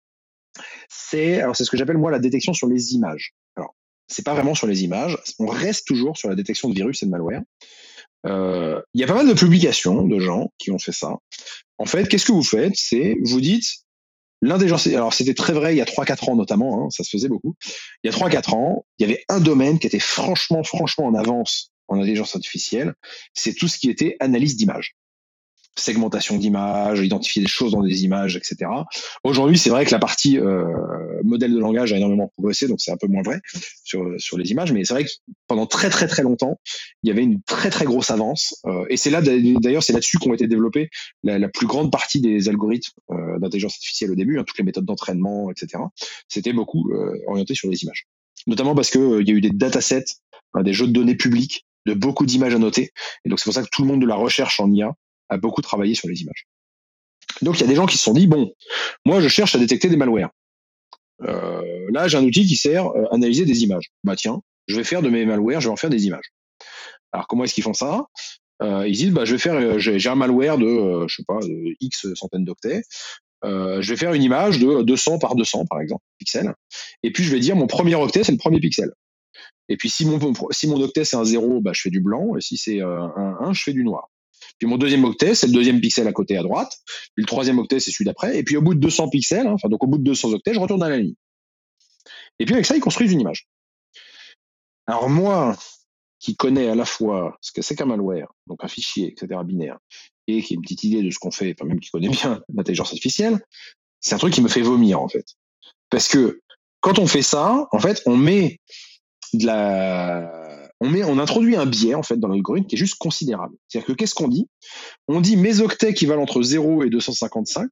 C'est, alors c'est ce que j'appelle moi la détection sur les images. Alors, c'est pas vraiment sur les images, on reste toujours sur la détection de virus et de malware. Euh, il y a pas mal de publications de gens qui ont fait ça. En fait, qu'est-ce que vous faites? C'est, vous dites, l'intelligence, alors c'était très vrai il y a trois quatre ans notamment, hein, ça se faisait beaucoup. Il y a trois quatre ans, il y avait un domaine qui était franchement, franchement en avance en intelligence artificielle, c'est tout ce qui était analyse d'images. Segmentation d'images, identifier des choses dans des images, et cetera. Aujourd'hui, c'est vrai que la partie euh, modèle de langage a énormément progressé, donc c'est un peu moins vrai sur, sur les images, mais c'est vrai que pendant très très très longtemps, il y avait une très très grosse avance, euh, et c'est là d'ailleurs c'est là-dessus qu'ont été développés la, la plus grande partie des algorithmes euh, d'intelligence artificielle au début, hein, toutes les méthodes d'entraînement, et cetera. C'était beaucoup euh, orienté sur les images, notamment parce que euh, il y a eu des datasets, hein, des jeux de données publics de beaucoup d'images à noter, et donc c'est pour ça que tout le monde de la recherche en I A a beaucoup travaillé sur les images. Donc il y a des gens qui se sont dit, bon, moi je cherche à détecter des malwares. Euh, là j'ai un outil qui sert à analyser des images. Bah tiens, je vais faire de mes malwares, je vais en faire des images. Alors comment est-ce qu'ils font ça? euh, Ils disent, bah je vais faire, j'ai un malware de, euh, je sais pas, de X centaines d'octets. Euh, je vais faire une image de deux cents par deux cents par exemple, pixels. Et puis je vais dire, mon premier octet c'est le premier pixel. Et puis si mon, si mon octet c'est un zéro, bah je fais du blanc. Et si c'est un un, je fais du noir. Puis mon deuxième octet, c'est le deuxième pixel à côté à droite. Puis le troisième octet, c'est celui d'après. Et puis au bout de deux cents pixels, hein, enfin donc au bout de deux cents octets, je retourne à la ligne. Et puis avec ça, ils construisent une image. Alors moi, qui connais à la fois ce que c'est qu'un malware, donc un fichier, et cetera binaire, et qui a une petite idée de ce qu'on fait, enfin même qui connaît bien l'intelligence artificielle, c'est un truc qui me fait vomir en fait. Parce que quand on fait ça, en fait, on met de la On, met, on introduit un biais en fait dans l'algorithme qui est juste considérable. C'est-à-dire que qu'est-ce qu'on dit? On dit mes octets qui valent entre zéro et deux cent cinquante-cinq,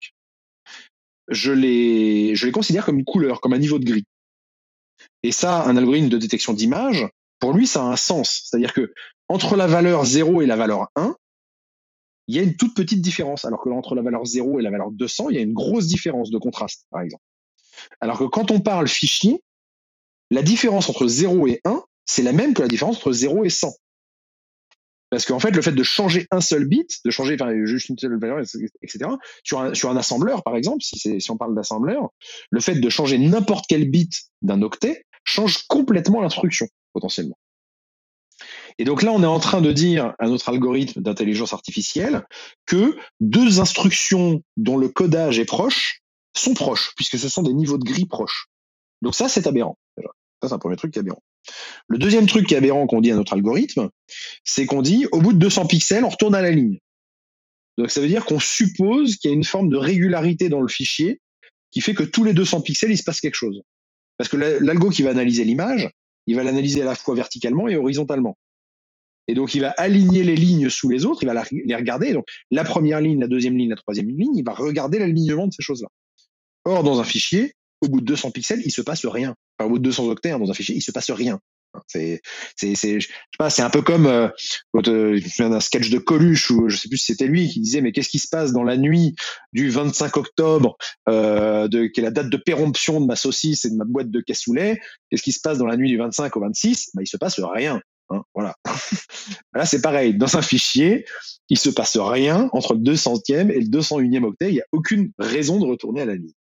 je les, je les considère comme une couleur, comme un niveau de gris. Et ça, un algorithme de détection d'image, pour lui, ça a un sens. C'est-à-dire que entre la valeur zéro et la valeur un, il y a une toute petite différence. Alors que entre la valeur zéro et la valeur deux cents, il y a une grosse différence de contraste, par exemple. Alors que quand on parle fichier, la différence entre zéro et un, c'est la même que la différence entre zéro et cent. Parce qu'en fait, le fait de changer un seul bit, de changer enfin, juste une seule valeur, et cetera, sur un, sur un assembleur, par exemple, si, c'est, si on parle d'assembleur, le fait de changer n'importe quel bit d'un octet change complètement l'instruction, potentiellement. Et donc là, on est en train de dire à notre algorithme d'intelligence artificielle que deux instructions dont le codage est proche sont proches, puisque ce sont des niveaux de gris proches. Donc ça, c'est aberrant. Déjà. Ça, c'est un premier truc qui est aberrant. Le deuxième truc qui est aberrant qu'on dit à notre algorithme, c'est qu'on dit, au bout de deux cents pixels, on retourne à la ligne. Donc ça veut dire qu'on suppose qu'il y a une forme de régularité dans le fichier qui fait que tous les deux cents pixels, il se passe quelque chose. Parce que l'algo qui va analyser l'image, il va l'analyser à la fois verticalement et horizontalement. Et donc, il va aligner les lignes sous les autres, il va la, les regarder. Donc, la première ligne, la deuxième ligne, la troisième ligne, il va regarder l'alignement de ces choses-là. Or, dans un fichier, au bout de deux cents pixels, il se passe rien. Enfin, au bout de deux cents octets, hein, dans un fichier, il se passe rien. C'est, c'est, c'est, je sais pas, c'est un peu comme euh, quand euh, je me souviens d'un sketch de Coluche où je sais plus si c'était lui qui disait mais qu'est-ce qui se passe dans la nuit du vingt-cinq octobre, euh, de, qui est la date de péremption de ma saucisse et de ma boîte de cassoulet. Qu'est-ce qui se passe dans la nuit du vingt-cinq au vingt-six? Bah, il se passe rien. Hein, voilà. Là, c'est pareil. Dans un fichier, il se passe rien entre le deux centième et le deux cent unième octet. Il n'y a aucune raison de retourner à la ligne.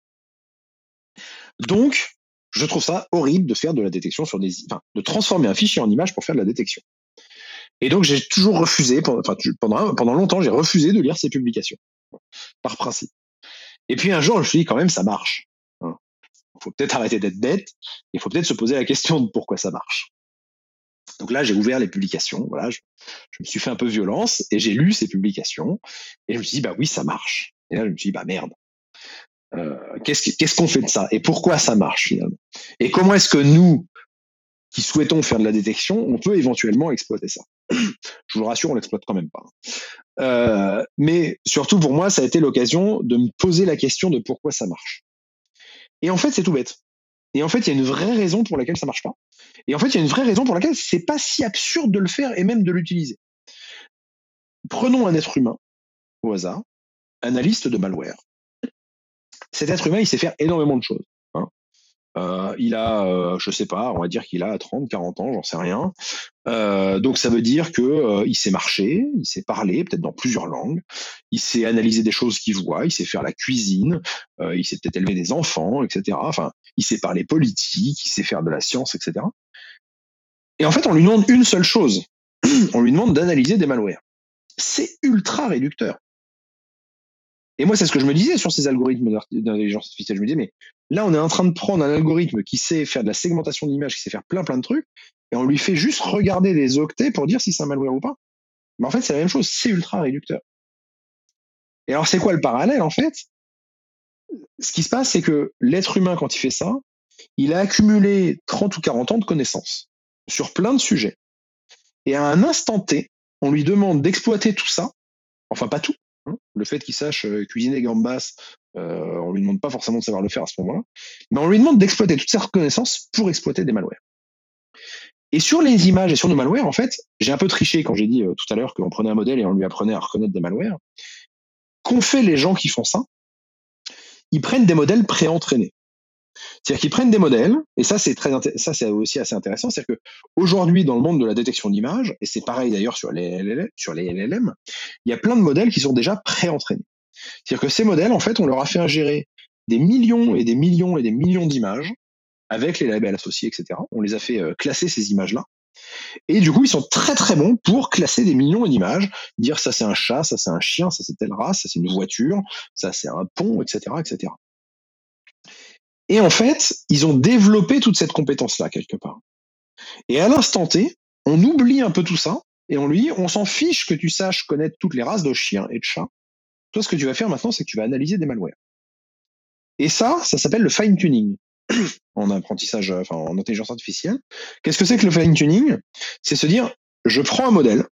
Donc, je trouve ça horrible de faire de la détection sur des, enfin, de transformer un fichier en image pour faire de la détection. Et donc, j'ai toujours refusé, enfin, pendant, pendant longtemps, j'ai refusé de lire ces publications, par principe. Et puis un jour, je me suis dit, quand même, ça marche. Il hein. faut peut-être arrêter d'être bête. Il faut peut-être se poser la question de pourquoi ça marche. Donc là, j'ai ouvert les publications. Voilà, je, je me suis fait un peu violence et j'ai lu ces publications. Et je me suis dit, bah oui, ça marche. Et là, je me suis dit, bah merde. Euh, qu'est-ce, qu'est-ce qu'on fait de ça et pourquoi ça marche finalement et comment est-ce que nous qui souhaitons faire de la détection on peut éventuellement exploiter ça. Je vous le rassure, on l'exploite quand même pas euh, mais surtout pour moi ça a été l'occasion de me poser la question de pourquoi ça marche et en fait c'est tout bête et en fait il y a une vraie raison pour laquelle ça marche pas et en fait il y a une vraie raison pour laquelle c'est pas si absurde de le faire et même de l'utiliser. Prenons un être humain au hasard, analyste de malware. Cet être humain, il sait faire énormément de choses. Hein. Euh, il a, euh, je sais pas, on va dire qu'il a trente, quarante ans, j'en sais rien. Euh, donc ça veut dire que euh, il sait marcher, il sait parler, peut-être dans plusieurs langues. Il sait analyser des choses qu'il voit, il sait faire la cuisine, euh, il sait peut-être élever des enfants, et cetera. Enfin, il sait parler politique, il sait faire de la science, et cetera. Et en fait, on lui demande une seule chose. On lui demande d'analyser des malwares. C'est ultra réducteur. Et moi, c'est ce que je me disais sur ces algorithmes d'intelligence artificielle. Je me disais, mais là, on est en train de prendre un algorithme qui sait faire de la segmentation d'images, qui sait faire plein, plein de trucs, et on lui fait juste regarder des octets pour dire si c'est un malware ou pas. Mais en fait, c'est la même chose, c'est ultra réducteur. Et alors, c'est quoi le parallèle, en fait? Ce qui se passe, c'est que l'être humain, quand il fait ça, il a accumulé trente ou quarante ans de connaissances sur plein de sujets. Et à un instant T, on lui demande d'exploiter tout ça, enfin pas tout, le fait qu'il sache euh, cuisiner gambas, euh, on lui demande pas forcément de savoir le faire à ce moment-là, mais on lui demande d'exploiter toutes ces reconnaissances pour exploiter des malwares. Et sur les images et sur nos malwares, en fait, j'ai un peu triché quand j'ai dit euh, tout à l'heure qu'on prenait un modèle et on lui apprenait à reconnaître des malwares. Qu'ont fait les gens qui font ça? Ils prennent des modèles préentraînés. C'est-à-dire qu'ils prennent des modèles, et ça c'est très ça c'est aussi assez intéressant, c'est-à-dire que aujourd'hui dans le monde de la détection d'images, et c'est pareil d'ailleurs sur les L L M, sur les L L M, il y a plein de modèles qui sont déjà pré-entraînés. C'est-à-dire que ces modèles, en fait, on leur a fait ingérer des millions et des millions et des millions d'images avec les labels associés, et cetera. On les a fait euh, classer ces images-là. Et du coup, ils sont très très bons pour classer des millions d'images, dire ça c'est un chat, ça c'est un chien, ça c'est telle race, ça c'est une voiture, ça c'est un pont, et cetera, et cetera. Et en fait, ils ont développé toute cette compétence-là quelque part. Et à l'instant T, on oublie un peu tout ça, et on lui dit, on s'en fiche que tu saches connaître toutes les races de chiens et de chats. Toi, ce que tu vas faire maintenant, c'est que tu vas analyser des malwares. Et ça, ça s'appelle le fine-tuning en apprentissage, enfin en intelligence artificielle. Qu'est-ce que c'est que le fine-tuning? C'est se dire, je prends un modèle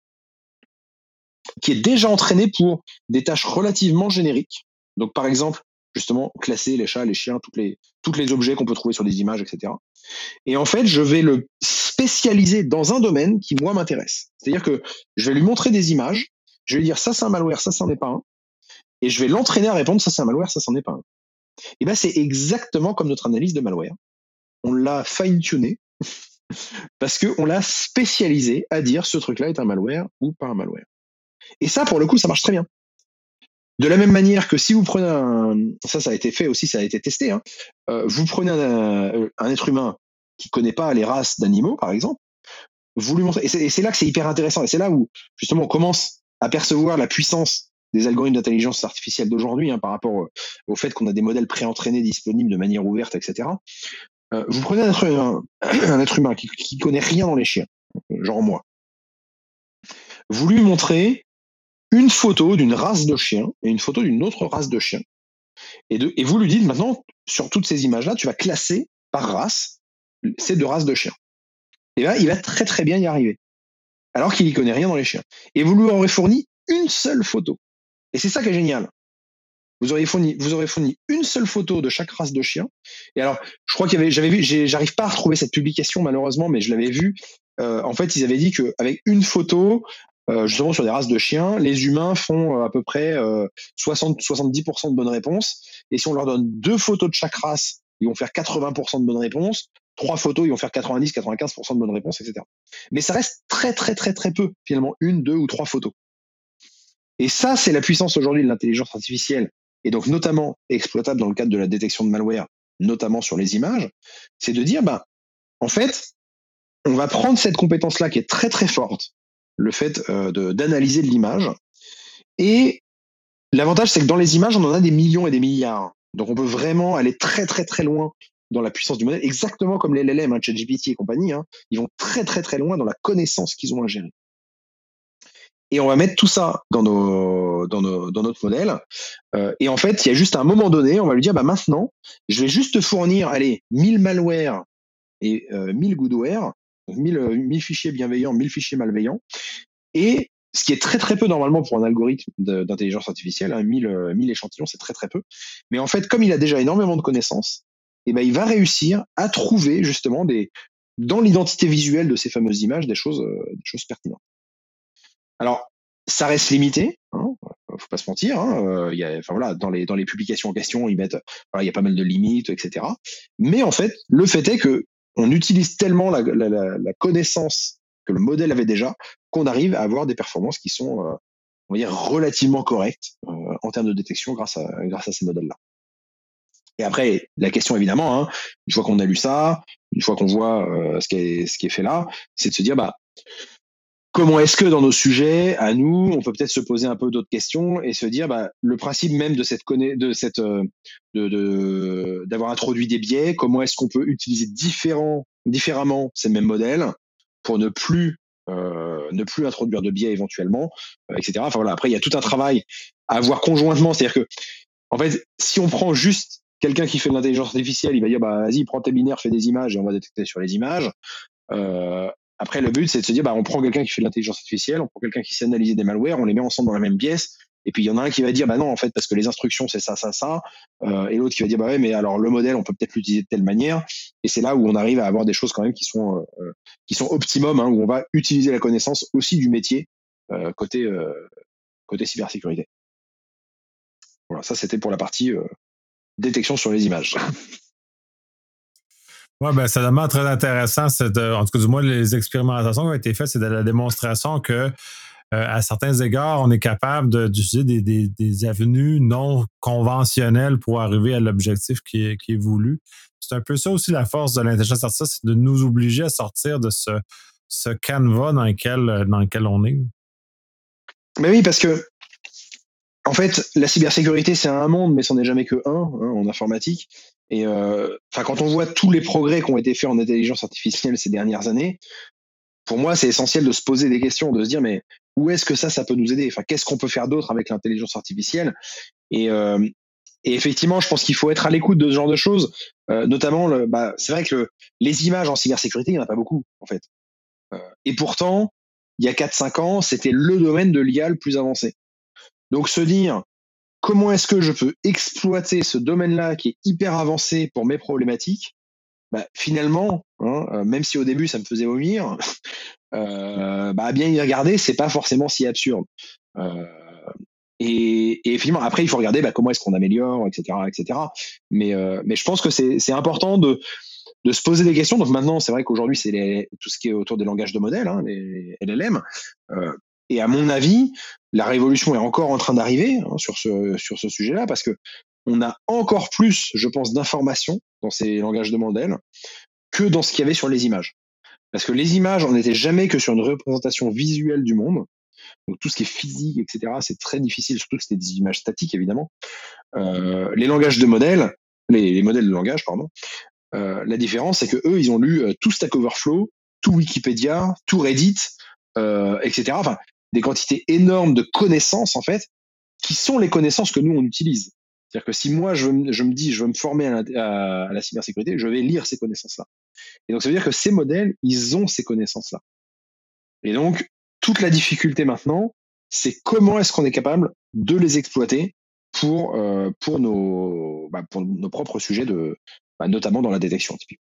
qui est déjà entraîné pour des tâches relativement génériques. Donc, par exemple, justement, classer les chats, les chiens, toutes les, toutes les objets qu'on peut trouver sur des images, et cetera. Et en fait, je vais le spécialiser dans un domaine qui, moi, m'intéresse. C'est-à-dire que je vais lui montrer des images, je vais lui dire, ça, c'est un malware, ça, ça n'en est pas un. Et je vais l'entraîner à répondre, ça, c'est un malware, ça, ça n'en est pas un. Et ben, c'est exactement comme notre analyse de malware. On l'a fine-tuné Parce qu'on l'a spécialisé à dire ce truc-là est un malware ou pas un malware. Et ça, pour le coup, ça marche très bien. De la même manière que si vous prenez un, ça, ça a été fait aussi, ça a été testé, hein, euh, vous prenez un, un être humain qui connaît pas les races d'animaux, par exemple, vous lui montrez, et c'est, et c'est là que c'est hyper intéressant, et c'est là où justement on commence à percevoir la puissance des algorithmes d'intelligence artificielle d'aujourd'hui, hein, par rapport au, au fait qu'on a des modèles préentraînés disponibles de manière ouverte, et cetera. Euh, vous prenez un être humain, un être humain qui, qui connaît rien dans les chiens, genre moi. Vous lui montrez une photo d'une race de chien et une photo d'une autre race de chien. Et, de, et vous lui dites maintenant, sur toutes ces images-là, tu vas classer par race ces deux races de chiens. Et là, il va très très bien y arriver. Alors qu'il n'y connaît rien dans les chiens. Et vous lui aurez fourni une seule photo. Et c'est ça qui est génial. Vous aurez fourni, vous aurez fourni une seule photo de chaque race de chien. Et alors, je crois qu'il y avait, j'avais vu, j'ai, j'arrive pas à retrouver cette publication malheureusement, mais je l'avais vu. Euh, en fait, ils avaient dit qu'avec une photo, euh, justement sur des races de chiens, les humains font euh, à peu près euh, soixante à soixante-dix pour cent de bonnes réponses. Et si on leur donne deux photos de chaque race, ils vont faire quatre-vingts pour cent de bonnes réponses. Trois photos, ils vont faire quatre-vingt-dix à quatre-vingt-quinze pour cent de bonnes réponses, et cetera. Mais ça reste très, très, très, très peu, finalement, une, deux ou trois photos. Et ça, c'est la puissance aujourd'hui de l'intelligence artificielle, et donc notamment exploitable dans le cadre de la détection de malware, notamment sur les images, c'est de dire, bah, en fait, on va prendre cette compétence-là qui est très, très forte, le fait euh, de, d'analyser de l'image, et l'avantage, c'est que dans les images, on en a des millions et des milliards. Donc on peut vraiment aller très, très, très loin dans la puissance du modèle, exactement comme les L L M, hein, ChatGPT et compagnie, hein, ils vont très très très loin dans la connaissance qu'ils ont à gérer. Et on va mettre tout ça dans, nos, dans, nos, dans notre modèle. Euh, et en fait, il y a juste un moment donné, on va lui dire, bah maintenant, je vais juste te fournir, allez, mille malwares et euh, mille goodware, donc mille, mille fichiers bienveillants, mille fichiers malveillants. Et ce qui est très très peu normalement pour un algorithme de, d'intelligence artificielle, hein, mille, mille échantillons, c'est très très peu. Mais en fait, comme il a déjà énormément de connaissances, eh ben, il va réussir à trouver justement des, dans l'identité visuelle de ces fameuses images des choses, euh, des choses pertinentes. Alors, ça reste limité, hein, faut pas se mentir. Hein, euh, y a, enfin voilà, dans les dans les publications en question, ils mettent, voilà, il y a pas mal de limites, et cetera. Mais en fait, le fait est que on utilise tellement la, la, la, la connaissance que le modèle avait déjà qu'on arrive à avoir des performances qui sont, euh, on va dire, relativement correctes euh, en termes de détection grâce à grâce à ces modèles-là. Et après, la question évidemment, hein, une fois qu'on a lu ça, une fois qu'on voit euh, ce qui est ce qui est fait là, c'est de se dire, bah, comment est-ce que dans nos sujets, à nous, on peut peut-être se poser un peu d'autres questions et se dire, bah, le principe même de cette conna- de cette euh, de, de d'avoir introduit des biais, comment est-ce qu'on peut utiliser différents différemment ces mêmes modèles pour ne plus euh, ne plus introduire de biais éventuellement, euh, et cetera. Enfin voilà. Après, il y a tout un travail à avoir conjointement, c'est-à-dire que en fait, si on prend juste quelqu'un qui fait de l'intelligence artificielle, il va dire, bah, vas-y, prends tes binaires, fais des images et on va détecter sur les images. Euh, après, le but, c'est de se dire, bah, on prend quelqu'un qui fait de l'intelligence artificielle, on prend quelqu'un qui sait analyser des malwares, on les met ensemble dans la même pièce. Et puis, il y en a un qui va dire, bah non, en fait, parce que les instructions, c'est ça, ça, ça. Euh, et l'autre qui va dire, bah ouais, mais alors, le modèle, on peut peut-être l'utiliser de telle manière. Et c'est là où on arrive à avoir des choses quand même qui sont, euh, qui sont optimum, hein, où on va utiliser la connaissance aussi du métier, euh, côté, euh, côté cybersécurité. Voilà, ça, c'était pour la partie euh, détection sur les images. Oui, ben, c'est vraiment très intéressant. C'est de, en tout cas, du moins, les expérimentations qui ont été faites, c'est de la démonstration que, euh, à certains égards, on est capable de, d'utiliser des, des, des avenues non conventionnelles pour arriver à l'objectif qui est, qui est voulu. C'est un peu ça aussi la force de l'intelligence artificielle, c'est de nous obliger à sortir de ce, ce canevas dans lequel, dans lequel on est. Mais oui, parce que en fait, la cybersécurité, c'est un monde, mais c'en est jamais que un, hein, en informatique. Et euh, enfin, quand on voit tous les progrès qui ont été faits en intelligence artificielle ces dernières années, pour moi, c'est essentiel de se poser des questions, de se dire, mais où est-ce que ça, ça peut nous aider? Enfin, qu'est-ce qu'on peut faire d'autre avec l'intelligence artificielle? Et, euh, et effectivement, je pense qu'il faut être à l'écoute de ce genre de choses, euh, notamment, le, bah, c'est vrai que le, les images en cybersécurité, il n'y en a pas beaucoup, en fait. Euh, et pourtant, il y a quatre cinq ans, c'était le domaine de l'I A le plus avancé. Donc se dire, comment est-ce que je peux exploiter ce domaine-là qui est hyper avancé pour mes problématiques? Bah, finalement, hein, euh, même si au début ça me faisait vomir, euh, bah, bien y regarder, c'est pas forcément si absurde. Euh, et, et finalement, après, il faut regarder bah, comment est-ce qu'on améliore, et cetera, et cetera. Mais, euh, mais je pense que c'est, c'est important de de se poser des questions. Donc maintenant, c'est vrai qu'aujourd'hui, c'est les, tout ce qui est autour des langages de modèles, hein, les L L M. Euh, et à mon avis, la révolution est encore en train d'arriver hein, sur ce, sur ce sujet-là, parce que on a encore plus, je pense, d'informations dans ces langages de modèles que dans ce qu'il y avait sur les images. Parce que les images, on n'était jamais que sur une représentation visuelle du monde. Donc tout ce qui est physique, et cetera, c'est très difficile, surtout que c'était des images statiques, évidemment. Euh, les langages de modèles, les, les modèles de langage, pardon, euh, la différence, c'est que eux, ils ont lu euh, tout Stack Overflow, tout Wikipédia, tout Reddit, euh, et cetera. Enfin, des quantités énormes de connaissances, en fait, qui sont les connaissances que nous, on utilise. C'est-à-dire que si moi, je, veux, je me dis, je veux me former à la, à, à la cybersécurité, je vais lire ces connaissances-là. Et donc, ça veut dire que ces modèles, ils ont ces connaissances-là. Et donc, toute la difficulté maintenant, c'est comment est-ce qu'on est capable de les exploiter pour, euh, pour, nos, bah, pour nos propres sujets, de, bah, notamment dans la détection typique.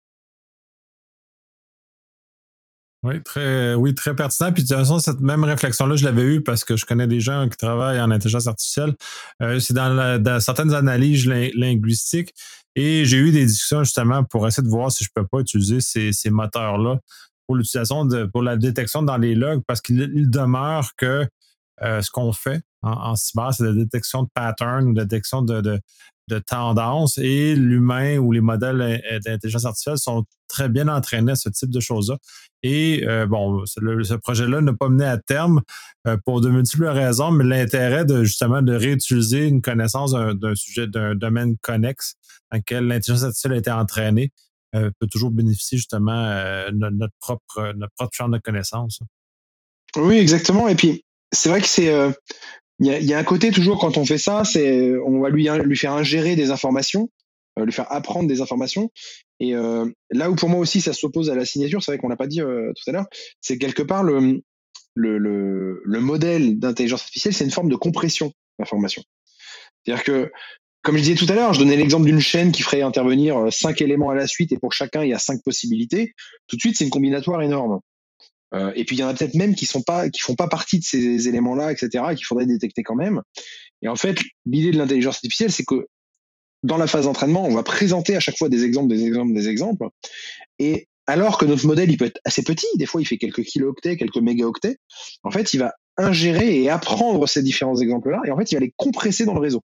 Oui, très, oui, très pertinent. Puis de toute façon, cette même réflexion-là, je l'avais eue parce que je connais des gens qui travaillent en intelligence artificielle. Euh, c'est dans, la, dans certaines analyses lin- linguistiques. Et j'ai eu des discussions justement pour essayer de voir si je peux pas utiliser ces, ces moteurs-là pour l'utilisation de, pour la détection dans les logs, parce qu'il il demeure que euh, ce qu'on fait en, en cyber, c'est la détection de patterns ou la détection de, de, de tendances, et l'humain ou les modèles d'intelligence artificielle sont très bien entraînés à ce type de choses-là. Et euh, bon, le, ce projet-là n'a pas mené à terme euh, pour de multiples raisons, mais l'intérêt de justement de réutiliser une connaissance d'un, d'un sujet, d'un domaine connexe dans lequel l'intelligence artificielle a été entraînée euh, peut toujours bénéficier justement euh, de notre propre, notre propre champ de connaissances. Oui, exactement. Et puis, c'est vrai que c'est... Euh, il y a, y a un côté toujours quand on fait ça, c'est on va lui, lui faire ingérer des informations, euh, lui faire apprendre des informations. Et euh, là où pour moi aussi ça s'oppose à la signature, c'est vrai qu'on l'a pas dit euh, tout à l'heure, c'est quelque part le, le, le, le modèle d'intelligence artificielle, c'est une forme de compression d'informations. C'est-à-dire que, comme je disais tout à l'heure, je donnais l'exemple d'une chaîne qui ferait intervenir cinq éléments à la suite et pour chacun il y a cinq possibilités. Tout de suite, c'est une combinatoire énorme. Euh, et puis il y en a peut-être même qui sont pas, qui font pas partie de ces éléments-là, et cetera, et qu'il faudrait détecter quand même. Et en fait, l'idée de l'intelligence artificielle, c'est que dans la phase d'entraînement, on va présenter à chaque fois des exemples, des exemples, des exemples. Et alors que notre modèle, il peut être assez petit, des fois il fait quelques kilo-octets, quelques mégaoctets, en fait, il va ingérer et apprendre ces différents exemples-là, et en fait, il va les compresser dans le réseau.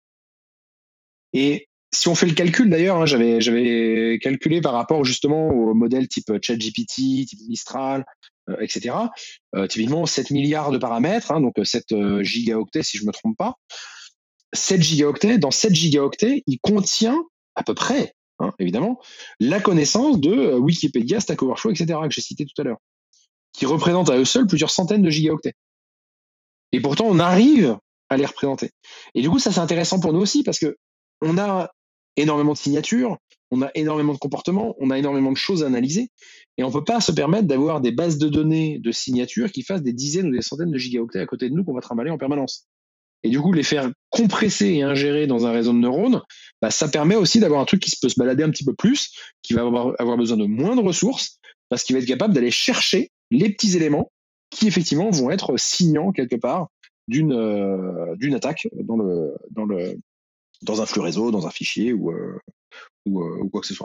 Et si on fait le calcul, d'ailleurs, hein, j'avais, j'avais calculé par rapport justement aux modèles type ChatGPT, type Mistral, euh, et cetera. Euh, typiquement, sept milliards de paramètres, hein, donc sept euh, gigaoctets si je me trompe pas. sept gigaoctets, dans sept gigaoctets, il contient à peu près, hein, évidemment, la connaissance de euh, Wikipédia, Stack Overflow, et cetera, que j'ai cité tout à l'heure, qui représentent à eux seuls plusieurs centaines de gigaoctets. Et pourtant, on arrive à les représenter. Et du coup, ça, c'est intéressant pour nous aussi, parce que on a énormément de signatures, on a énormément de comportements, on a énormément de choses à analyser, et on ne peut pas se permettre d'avoir des bases de données de signatures qui fassent des dizaines ou des centaines de gigaoctets à côté de nous qu'on va trimballer en permanence. Et du coup, les faire compresser et ingérer dans un réseau de neurones, bah, ça permet aussi d'avoir un truc qui peut se balader un petit peu plus, qui va avoir, avoir besoin de moins de ressources, parce qu'il va être capable d'aller chercher les petits éléments qui, effectivement, vont être signants quelque part d'une, euh, d'une attaque dans, le, dans, le, dans un flux réseau, dans un fichier ou, euh, ou, euh, ou quoi que ce soit.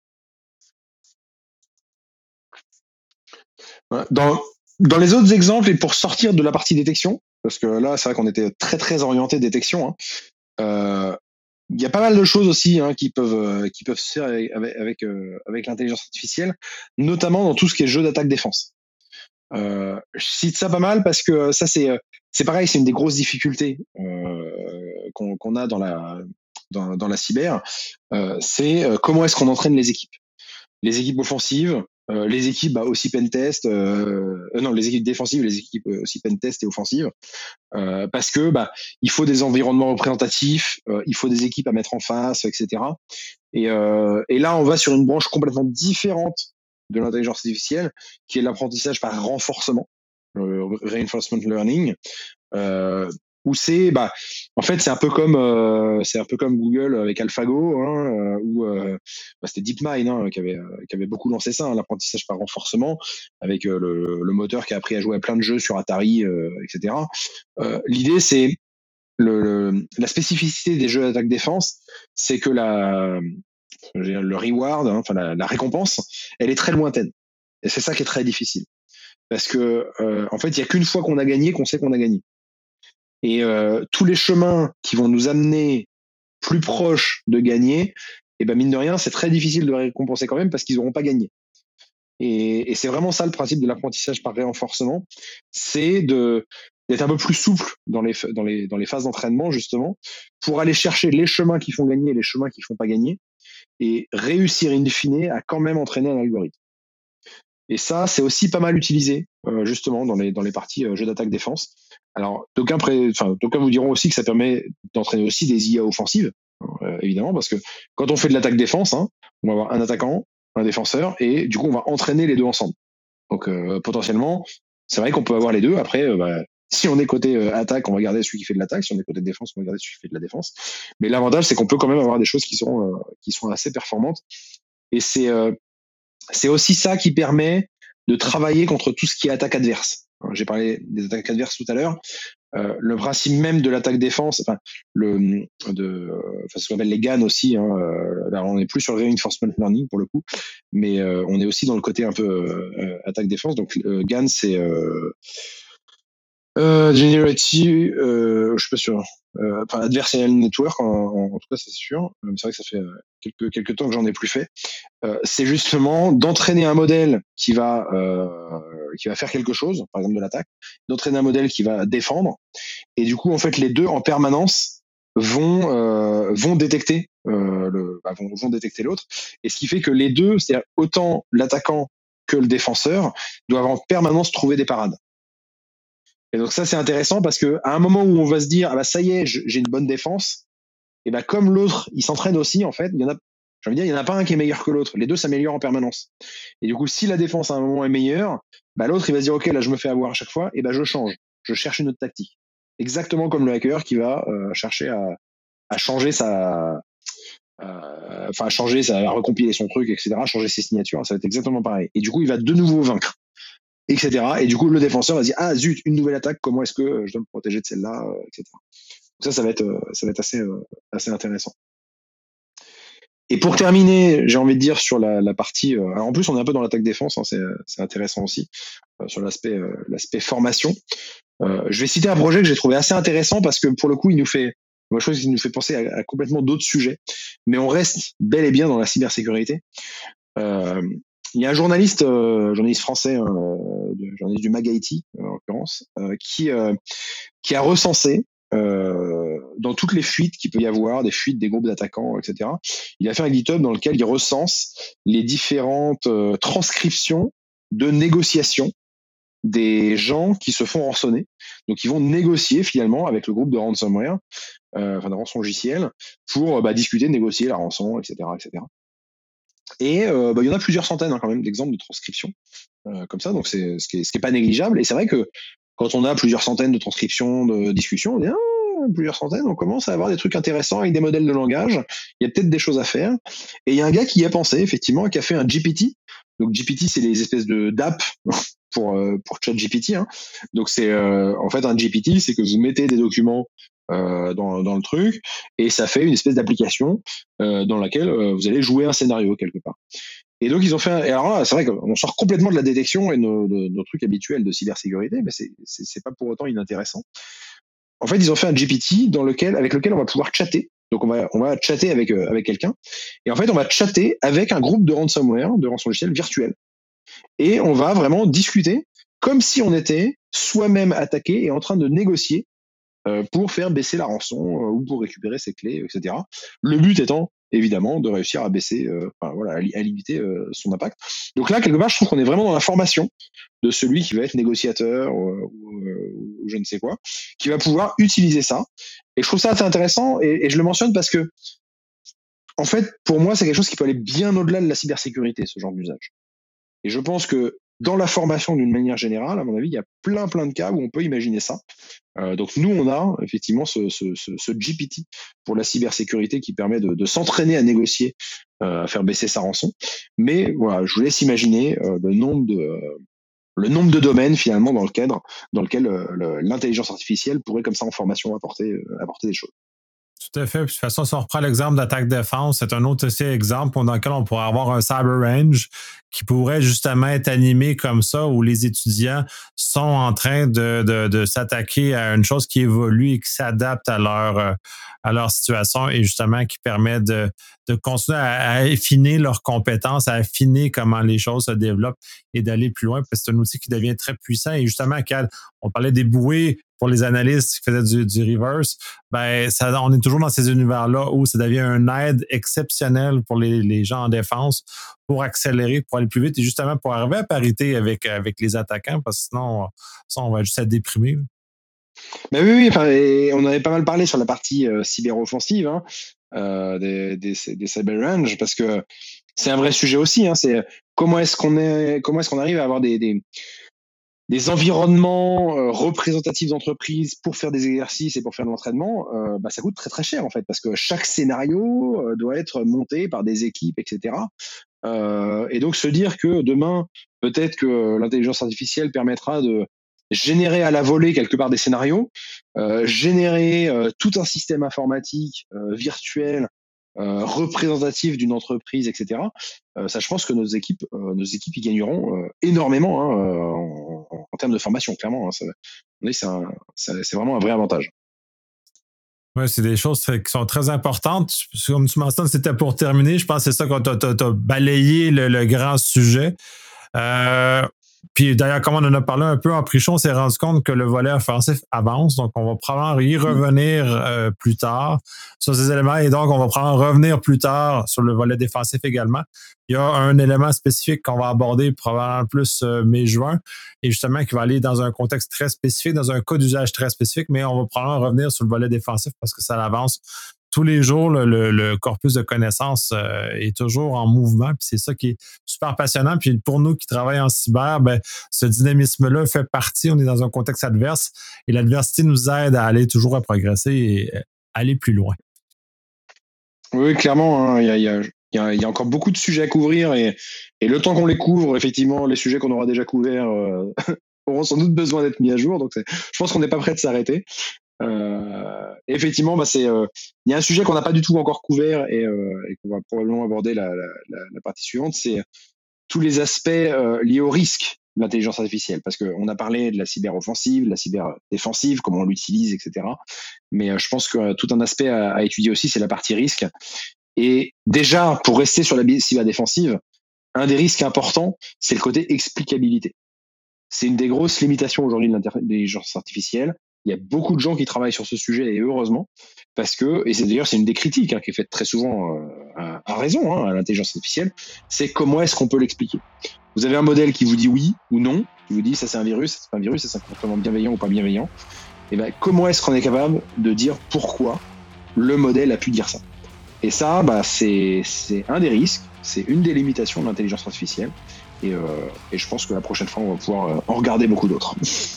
Voilà. Dans, dans les autres exemples, et pour sortir de la partie détection, parce que là, c'est vrai qu'on était très très orienté détection, hein, euh, il y a pas mal de choses aussi hein, qui peuvent euh, qui peuvent se faire avec avec, avec, euh, avec l'intelligence artificielle, notamment dans tout ce qui est jeu d'attaque-défense. Euh, je cite ça pas mal parce que ça c'est c'est pareil, c'est une des grosses difficultés euh, qu'on, qu'on a dans la dans, dans la cyber. Euh, c'est euh, comment est-ce qu'on entraîne les équipes, les équipes offensives, euh, les équipes bah, aussi pentest, euh, euh, non les équipes défensives, les équipes aussi pentest et offensives. Euh, parce que bah il faut des environnements représentatifs, euh, il faut des équipes à mettre en face, et cetera. Et, euh, et là, on va sur une branche complètement différente de l'intelligence artificielle, qui est l'apprentissage par renforcement, le reinforcement learning, euh, où c'est bah en fait c'est un peu comme euh, c'est un peu comme Google avec AlphaGo, hein, euh, où euh, bah, c'était DeepMind hein, qui avait euh, qui avait beaucoup lancé ça, hein, l'apprentissage par renforcement, avec euh, le, le moteur qui a appris à jouer à plein de jeux sur Atari, euh, et cetera. Euh, l'idée c'est le, le, la spécificité des jeux d'attaque défense, c'est que la le reward, hein, enfin la, la récompense, elle est très lointaine. Et c'est ça qui est très difficile. Parce que euh, en fait, il y a qu'une fois qu'on a gagné qu'on sait qu'on a gagné. Et euh, tous les chemins qui vont nous amener plus proches de gagner, et ben mine de rien, c'est très difficile de les récompenser quand même parce qu'ils n'auront pas gagné. Et, et c'est vraiment ça le principe de l'apprentissage par renforcement, c'est de d'être un peu plus souple dans les dans les dans les phases d'entraînement justement pour aller chercher les chemins qui font gagner et les chemins qui font pas gagner et réussir in fine à quand même entraîner un algorithme. Et ça, c'est aussi pas mal utilisé euh, justement dans les dans les parties euh, jeux d'attaque défense. Alors d'aucuns pré... enfin d'aucuns vous diront aussi que ça permet d'entraîner aussi des I A offensives, euh, évidemment, parce que quand on fait de l'attaque défense, hein, on va avoir un attaquant, un défenseur, et du coup on va entraîner les deux ensemble. Donc euh, potentiellement, c'est vrai qu'on peut avoir les deux. Après, euh, bah, si on est côté euh, attaque, on va garder celui qui fait de l'attaque. Si on est côté défense, on va garder celui qui fait de la défense. Mais l'avantage, c'est qu'on peut quand même avoir des choses qui sont euh, qui sont assez performantes. Et c'est euh, c'est aussi ça qui permet de travailler contre tout ce qui est attaque adverse. Alors, j'ai parlé des attaques adverses tout à l'heure. Euh, le principe même de l'attaque défense, enfin le de, enfin ce qu'on appelle les G A N aussi. Hein, euh, là, on n'est plus sur le reinforcement learning pour le coup, mais euh, on est aussi dans le côté un peu euh, attaque défense. Donc euh, G A N, c'est euh, euh, Generative, euh, je suis pas sûr. Euh, enfin, Adversarial Network, en, en, en tout cas, c'est sûr. Mais c'est vrai que ça fait quelques quelques temps que j'en ai plus fait. Euh, c'est justement d'entraîner un modèle qui va euh, qui va faire quelque chose, par exemple de l'attaque, d'entraîner un modèle qui va défendre, et du coup en fait les deux en permanence vont euh, vont détecter euh, le bah, vont, vont détecter l'autre, et ce qui fait que les deux, c'est-à-dire autant l'attaquant que le défenseur, doivent en permanence trouver des parades. Et donc ça c'est intéressant parce que à un moment où on va se dire ah bah ça y est j'ai une bonne défense, et bah comme l'autre il s'entraîne aussi en fait, il y en a j'ai envie de dire, il n'y en a pas un qui est meilleur que l'autre. Les deux s'améliorent en permanence. Et du coup, si la défense à un moment est meilleure, bah, l'autre, il va se dire, OK, là, je me fais avoir à chaque fois, et bah, je change. Je cherche une autre tactique. Exactement comme le hacker qui va euh, chercher à, à changer sa, euh, enfin, à changer, sa, à recompiler son truc, et cetera, changer ses signatures. Ça va être exactement pareil. Et du coup, il va de nouveau vaincre, et cetera. Et du coup, le défenseur va se dire, ah, zut, une nouvelle attaque, comment est-ce que je dois me protéger de celle-là, et cetera. Donc ça, ça va être, ça va être assez, euh, assez intéressant. Et pour terminer, j'ai envie de dire sur la, la partie. Euh, alors en plus, on est un peu dans l'attaque défense, hein, c'est, c'est intéressant aussi euh, sur l'aspect, euh, l'aspect formation. Euh, je vais citer un projet que j'ai trouvé assez intéressant parce que pour le coup, il nous fait, moi, je trouve qu'il nous fait penser à, à complètement d'autres sujets, mais on reste bel et bien dans la cybersécurité. Euh, il y a un journaliste, euh, journaliste français, hein, euh, journaliste du MAG-I T euh, en l'occurrence, euh, qui euh, qui a recensé Euh, dans toutes les fuites qu'il peut y avoir, des fuites des groupes d'attaquants, et cetera. Il a fait un GitHub dans lequel il recense les différentes euh, transcriptions de négociations des gens qui se font rançonner. Donc, ils vont négocier finalement avec le groupe de ransomware, euh, enfin de rançon logiciel, pour bah, discuter, négocier la rançon, et cetera, et cetera. Et euh, bah, il y en a plusieurs centaines hein, quand même d'exemples de transcriptions euh, comme ça. Donc, c'est ce qui est, ce qui est pas négligeable. Et c'est vrai que quand on a plusieurs centaines de transcriptions, de discussions, on dit ah, plusieurs centaines, on commence à avoir des trucs intéressants avec des modèles de langage. Il y a peut-être des choses à faire. Et il y a un gars qui y a pensé, effectivement, qui a fait un G P T. Donc G P T, c'est les espèces de d'app pour euh, pour ChatGPT. Hein. Donc c'est euh, en fait un G P T, c'est que vous mettez des documents euh, dans dans le truc et ça fait une espèce d'application euh, dans laquelle euh, vous allez jouer un scénario quelque part. Et donc ils ont fait un... et alors là c'est vrai qu'on sort complètement de la détection et de nos, de, nos trucs habituels de cybersécurité, mais c'est, c'est c'est pas pour autant inintéressant. En fait ils ont fait un G P T dans lequel avec lequel on va pouvoir chatter. Donc on va on va chatter avec euh, avec quelqu'un et en fait on va chatter avec un groupe de ransomware, de rançon logiciel virtuel, et on va vraiment discuter comme si on était soi-même attaqué et en train de négocier euh, pour faire baisser la rançon euh, ou pour récupérer ses clés, et cetera. Le but étant évidemment de réussir à baisser, euh, enfin, voilà, à, li- à limiter euh, son impact. Donc là, quelque part, je trouve qu'on est vraiment dans la formation de celui qui va être négociateur euh, ou, euh, ou je ne sais quoi, qui va pouvoir utiliser ça. Et je trouve ça assez intéressant et, et je le mentionne parce que, en fait, pour moi, c'est quelque chose qui peut aller bien au-delà de la cybersécurité, ce genre d'usage. Et je pense que dans la formation d'une manière générale, à mon avis, il y a plein plein de cas où on peut imaginer ça. Euh, donc nous, on a effectivement ce, ce, ce, ce G P T pour la cybersécurité qui permet de, de s'entraîner à négocier, euh, à faire baisser sa rançon. Mais voilà, je vous laisse imaginer euh, le nombre de euh, le nombre de domaines finalement dans le cadre dans lequel euh, le, l'intelligence artificielle pourrait comme ça en formation apporter euh, apporter des choses. Tout à fait. Puis, de toute façon, si on reprend l'exemple d'attaque-défense, c'est un autre aussi exemple dans lequel on pourrait avoir un cyber range qui pourrait justement être animé comme ça, où les étudiants sont en train de, de, de s'attaquer à une chose qui évolue et qui s'adapte à leur, à leur situation et justement qui permet de, de continuer à, à affiner leurs compétences, à affiner comment les choses se développent et d'aller plus loin, parce que c'est un outil qui devient très puissant. Et justement, quand on parlait des bouées pour les analystes qui faisaient du, du reverse, ben ça, on est toujours dans ces univers-là où ça devient une aide exceptionnelle pour les, les gens en défense pour accélérer, pour aller plus vite et justement pour arriver à parité avec, avec les attaquants, parce que sinon, ça, on va juste être déprimé. Ben oui, oui, enfin, et on avait pas mal parlé sur la partie euh, cyber-offensive hein, euh, des, des, des cyber range, parce que c'est un vrai sujet aussi. Hein, c'est comment est-ce qu'on est, comment est-ce qu'on arrive à avoir des, des des environnements euh, représentatifs d'entreprise pour faire des exercices et pour faire de l'entraînement, euh, bah, ça coûte très très cher en fait, parce que chaque scénario euh, doit être monté par des équipes, et cetera. Euh, et donc se dire que demain, peut-être que l'intelligence artificielle permettra de générer à la volée quelque part des scénarios, euh, générer euh, tout un système informatique euh, virtuel euh, représentatif d'une entreprise, et cetera. Euh, ça, je pense que nos équipes, euh, nos équipes y gagneront euh, énormément hein, euh, en, en, en termes de formation, clairement. Hein, ça, c'est, un, ça, c'est vraiment un vrai avantage. Oui, c'est des choses qui sont très importantes. Comme tu mentionnes, c'était pour terminer. Je pense que c'est ça qu'on t'a, t'a, t'a balayé le, le grand sujet. Euh, Puis d'ailleurs, comme on en a parlé un peu en pré-show, on s'est rendu compte que le volet offensif avance, donc on va probablement y revenir euh, plus tard sur ces éléments et donc on va probablement revenir plus tard sur le volet défensif également. Il y a un élément spécifique qu'on va aborder probablement plus euh, mai-juin et justement qui va aller dans un contexte très spécifique, dans un cas d'usage très spécifique, mais on va probablement revenir sur le volet défensif parce que ça avance tous les jours, le, le, le corpus de connaissances euh, est toujours en mouvement. Puis c'est ça qui est super passionnant. Puis pour nous qui travaillons en cyber, ben, ce dynamisme-là fait partie. On est dans un contexte adverse et l'adversité nous aide à aller toujours à progresser et aller plus loin. Oui, clairement. Hein, il y a, il y a... Il y, a, il y a encore beaucoup de sujets à couvrir et, et le temps qu'on les couvre, effectivement, les sujets qu'on aura déjà couverts euh, auront sans doute besoin d'être mis à jour. Donc, c'est, je pense qu'on n'est pas prêt de s'arrêter. Euh, effectivement, bah, c'est, euh, il y a un sujet qu'on n'a pas du tout encore couvert et, euh, et qu'on va probablement aborder la, la, la, la partie suivante, c'est tous les aspects euh, liés au risque de l'intelligence artificielle. Parce qu'on a parlé de la cyber-offensive, de la cyber-défensive, comment on l'utilise, et cetera. Mais euh, je pense que euh, tout un aspect à, à étudier aussi, c'est la partie risque. Et déjà, pour rester sur la cyberdéfensive, un des risques importants, c'est le côté explicabilité. C'est une des grosses limitations aujourd'hui de l'intelligence artificielle. Il y a beaucoup de gens qui travaillent sur ce sujet, et heureusement, parce que, et c'est d'ailleurs c'est une des critiques hein, qui est faite très souvent euh, à, à raison hein, à l'intelligence artificielle, c'est comment est-ce qu'on peut l'expliquer. Vous avez un modèle qui vous dit oui ou non, qui vous dit ça c'est un virus, ça c'est pas un virus, ça c'est un comportement bienveillant ou pas bienveillant. Et ben comment est-ce qu'on est capable de dire pourquoi le modèle a pu dire ça? Et ça, bah, c'est, c'est un des risques, c'est une des limitations de l'intelligence artificielle. Et, euh, et je pense que la prochaine fois, on va pouvoir en regarder beaucoup d'autres.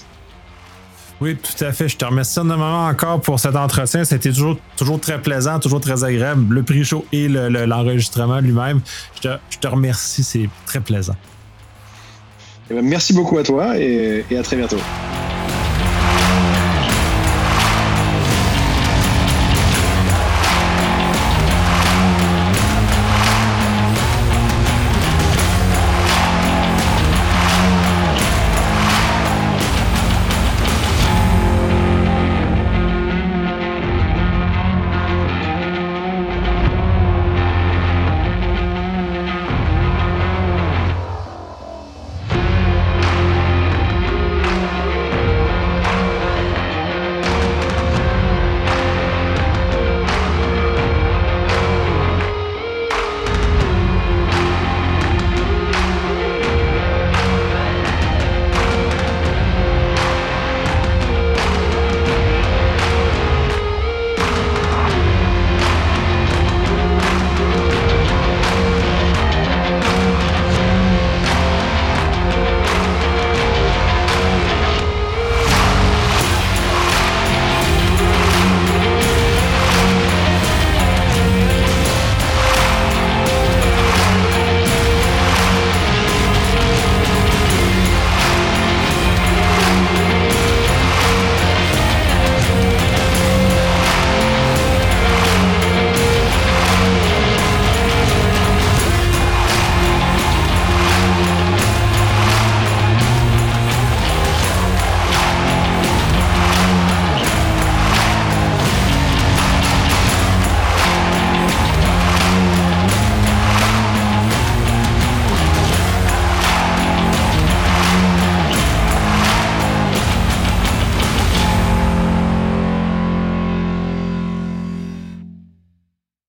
Oui, tout à fait. Je te remercie énormément encore pour cet entretien. C'était toujours, toujours très plaisant, toujours très agréable. Le pré-show et le, le, l'enregistrement lui-même. Je te, je te remercie, c'est très plaisant. Et ben, merci beaucoup à toi et, et à très bientôt.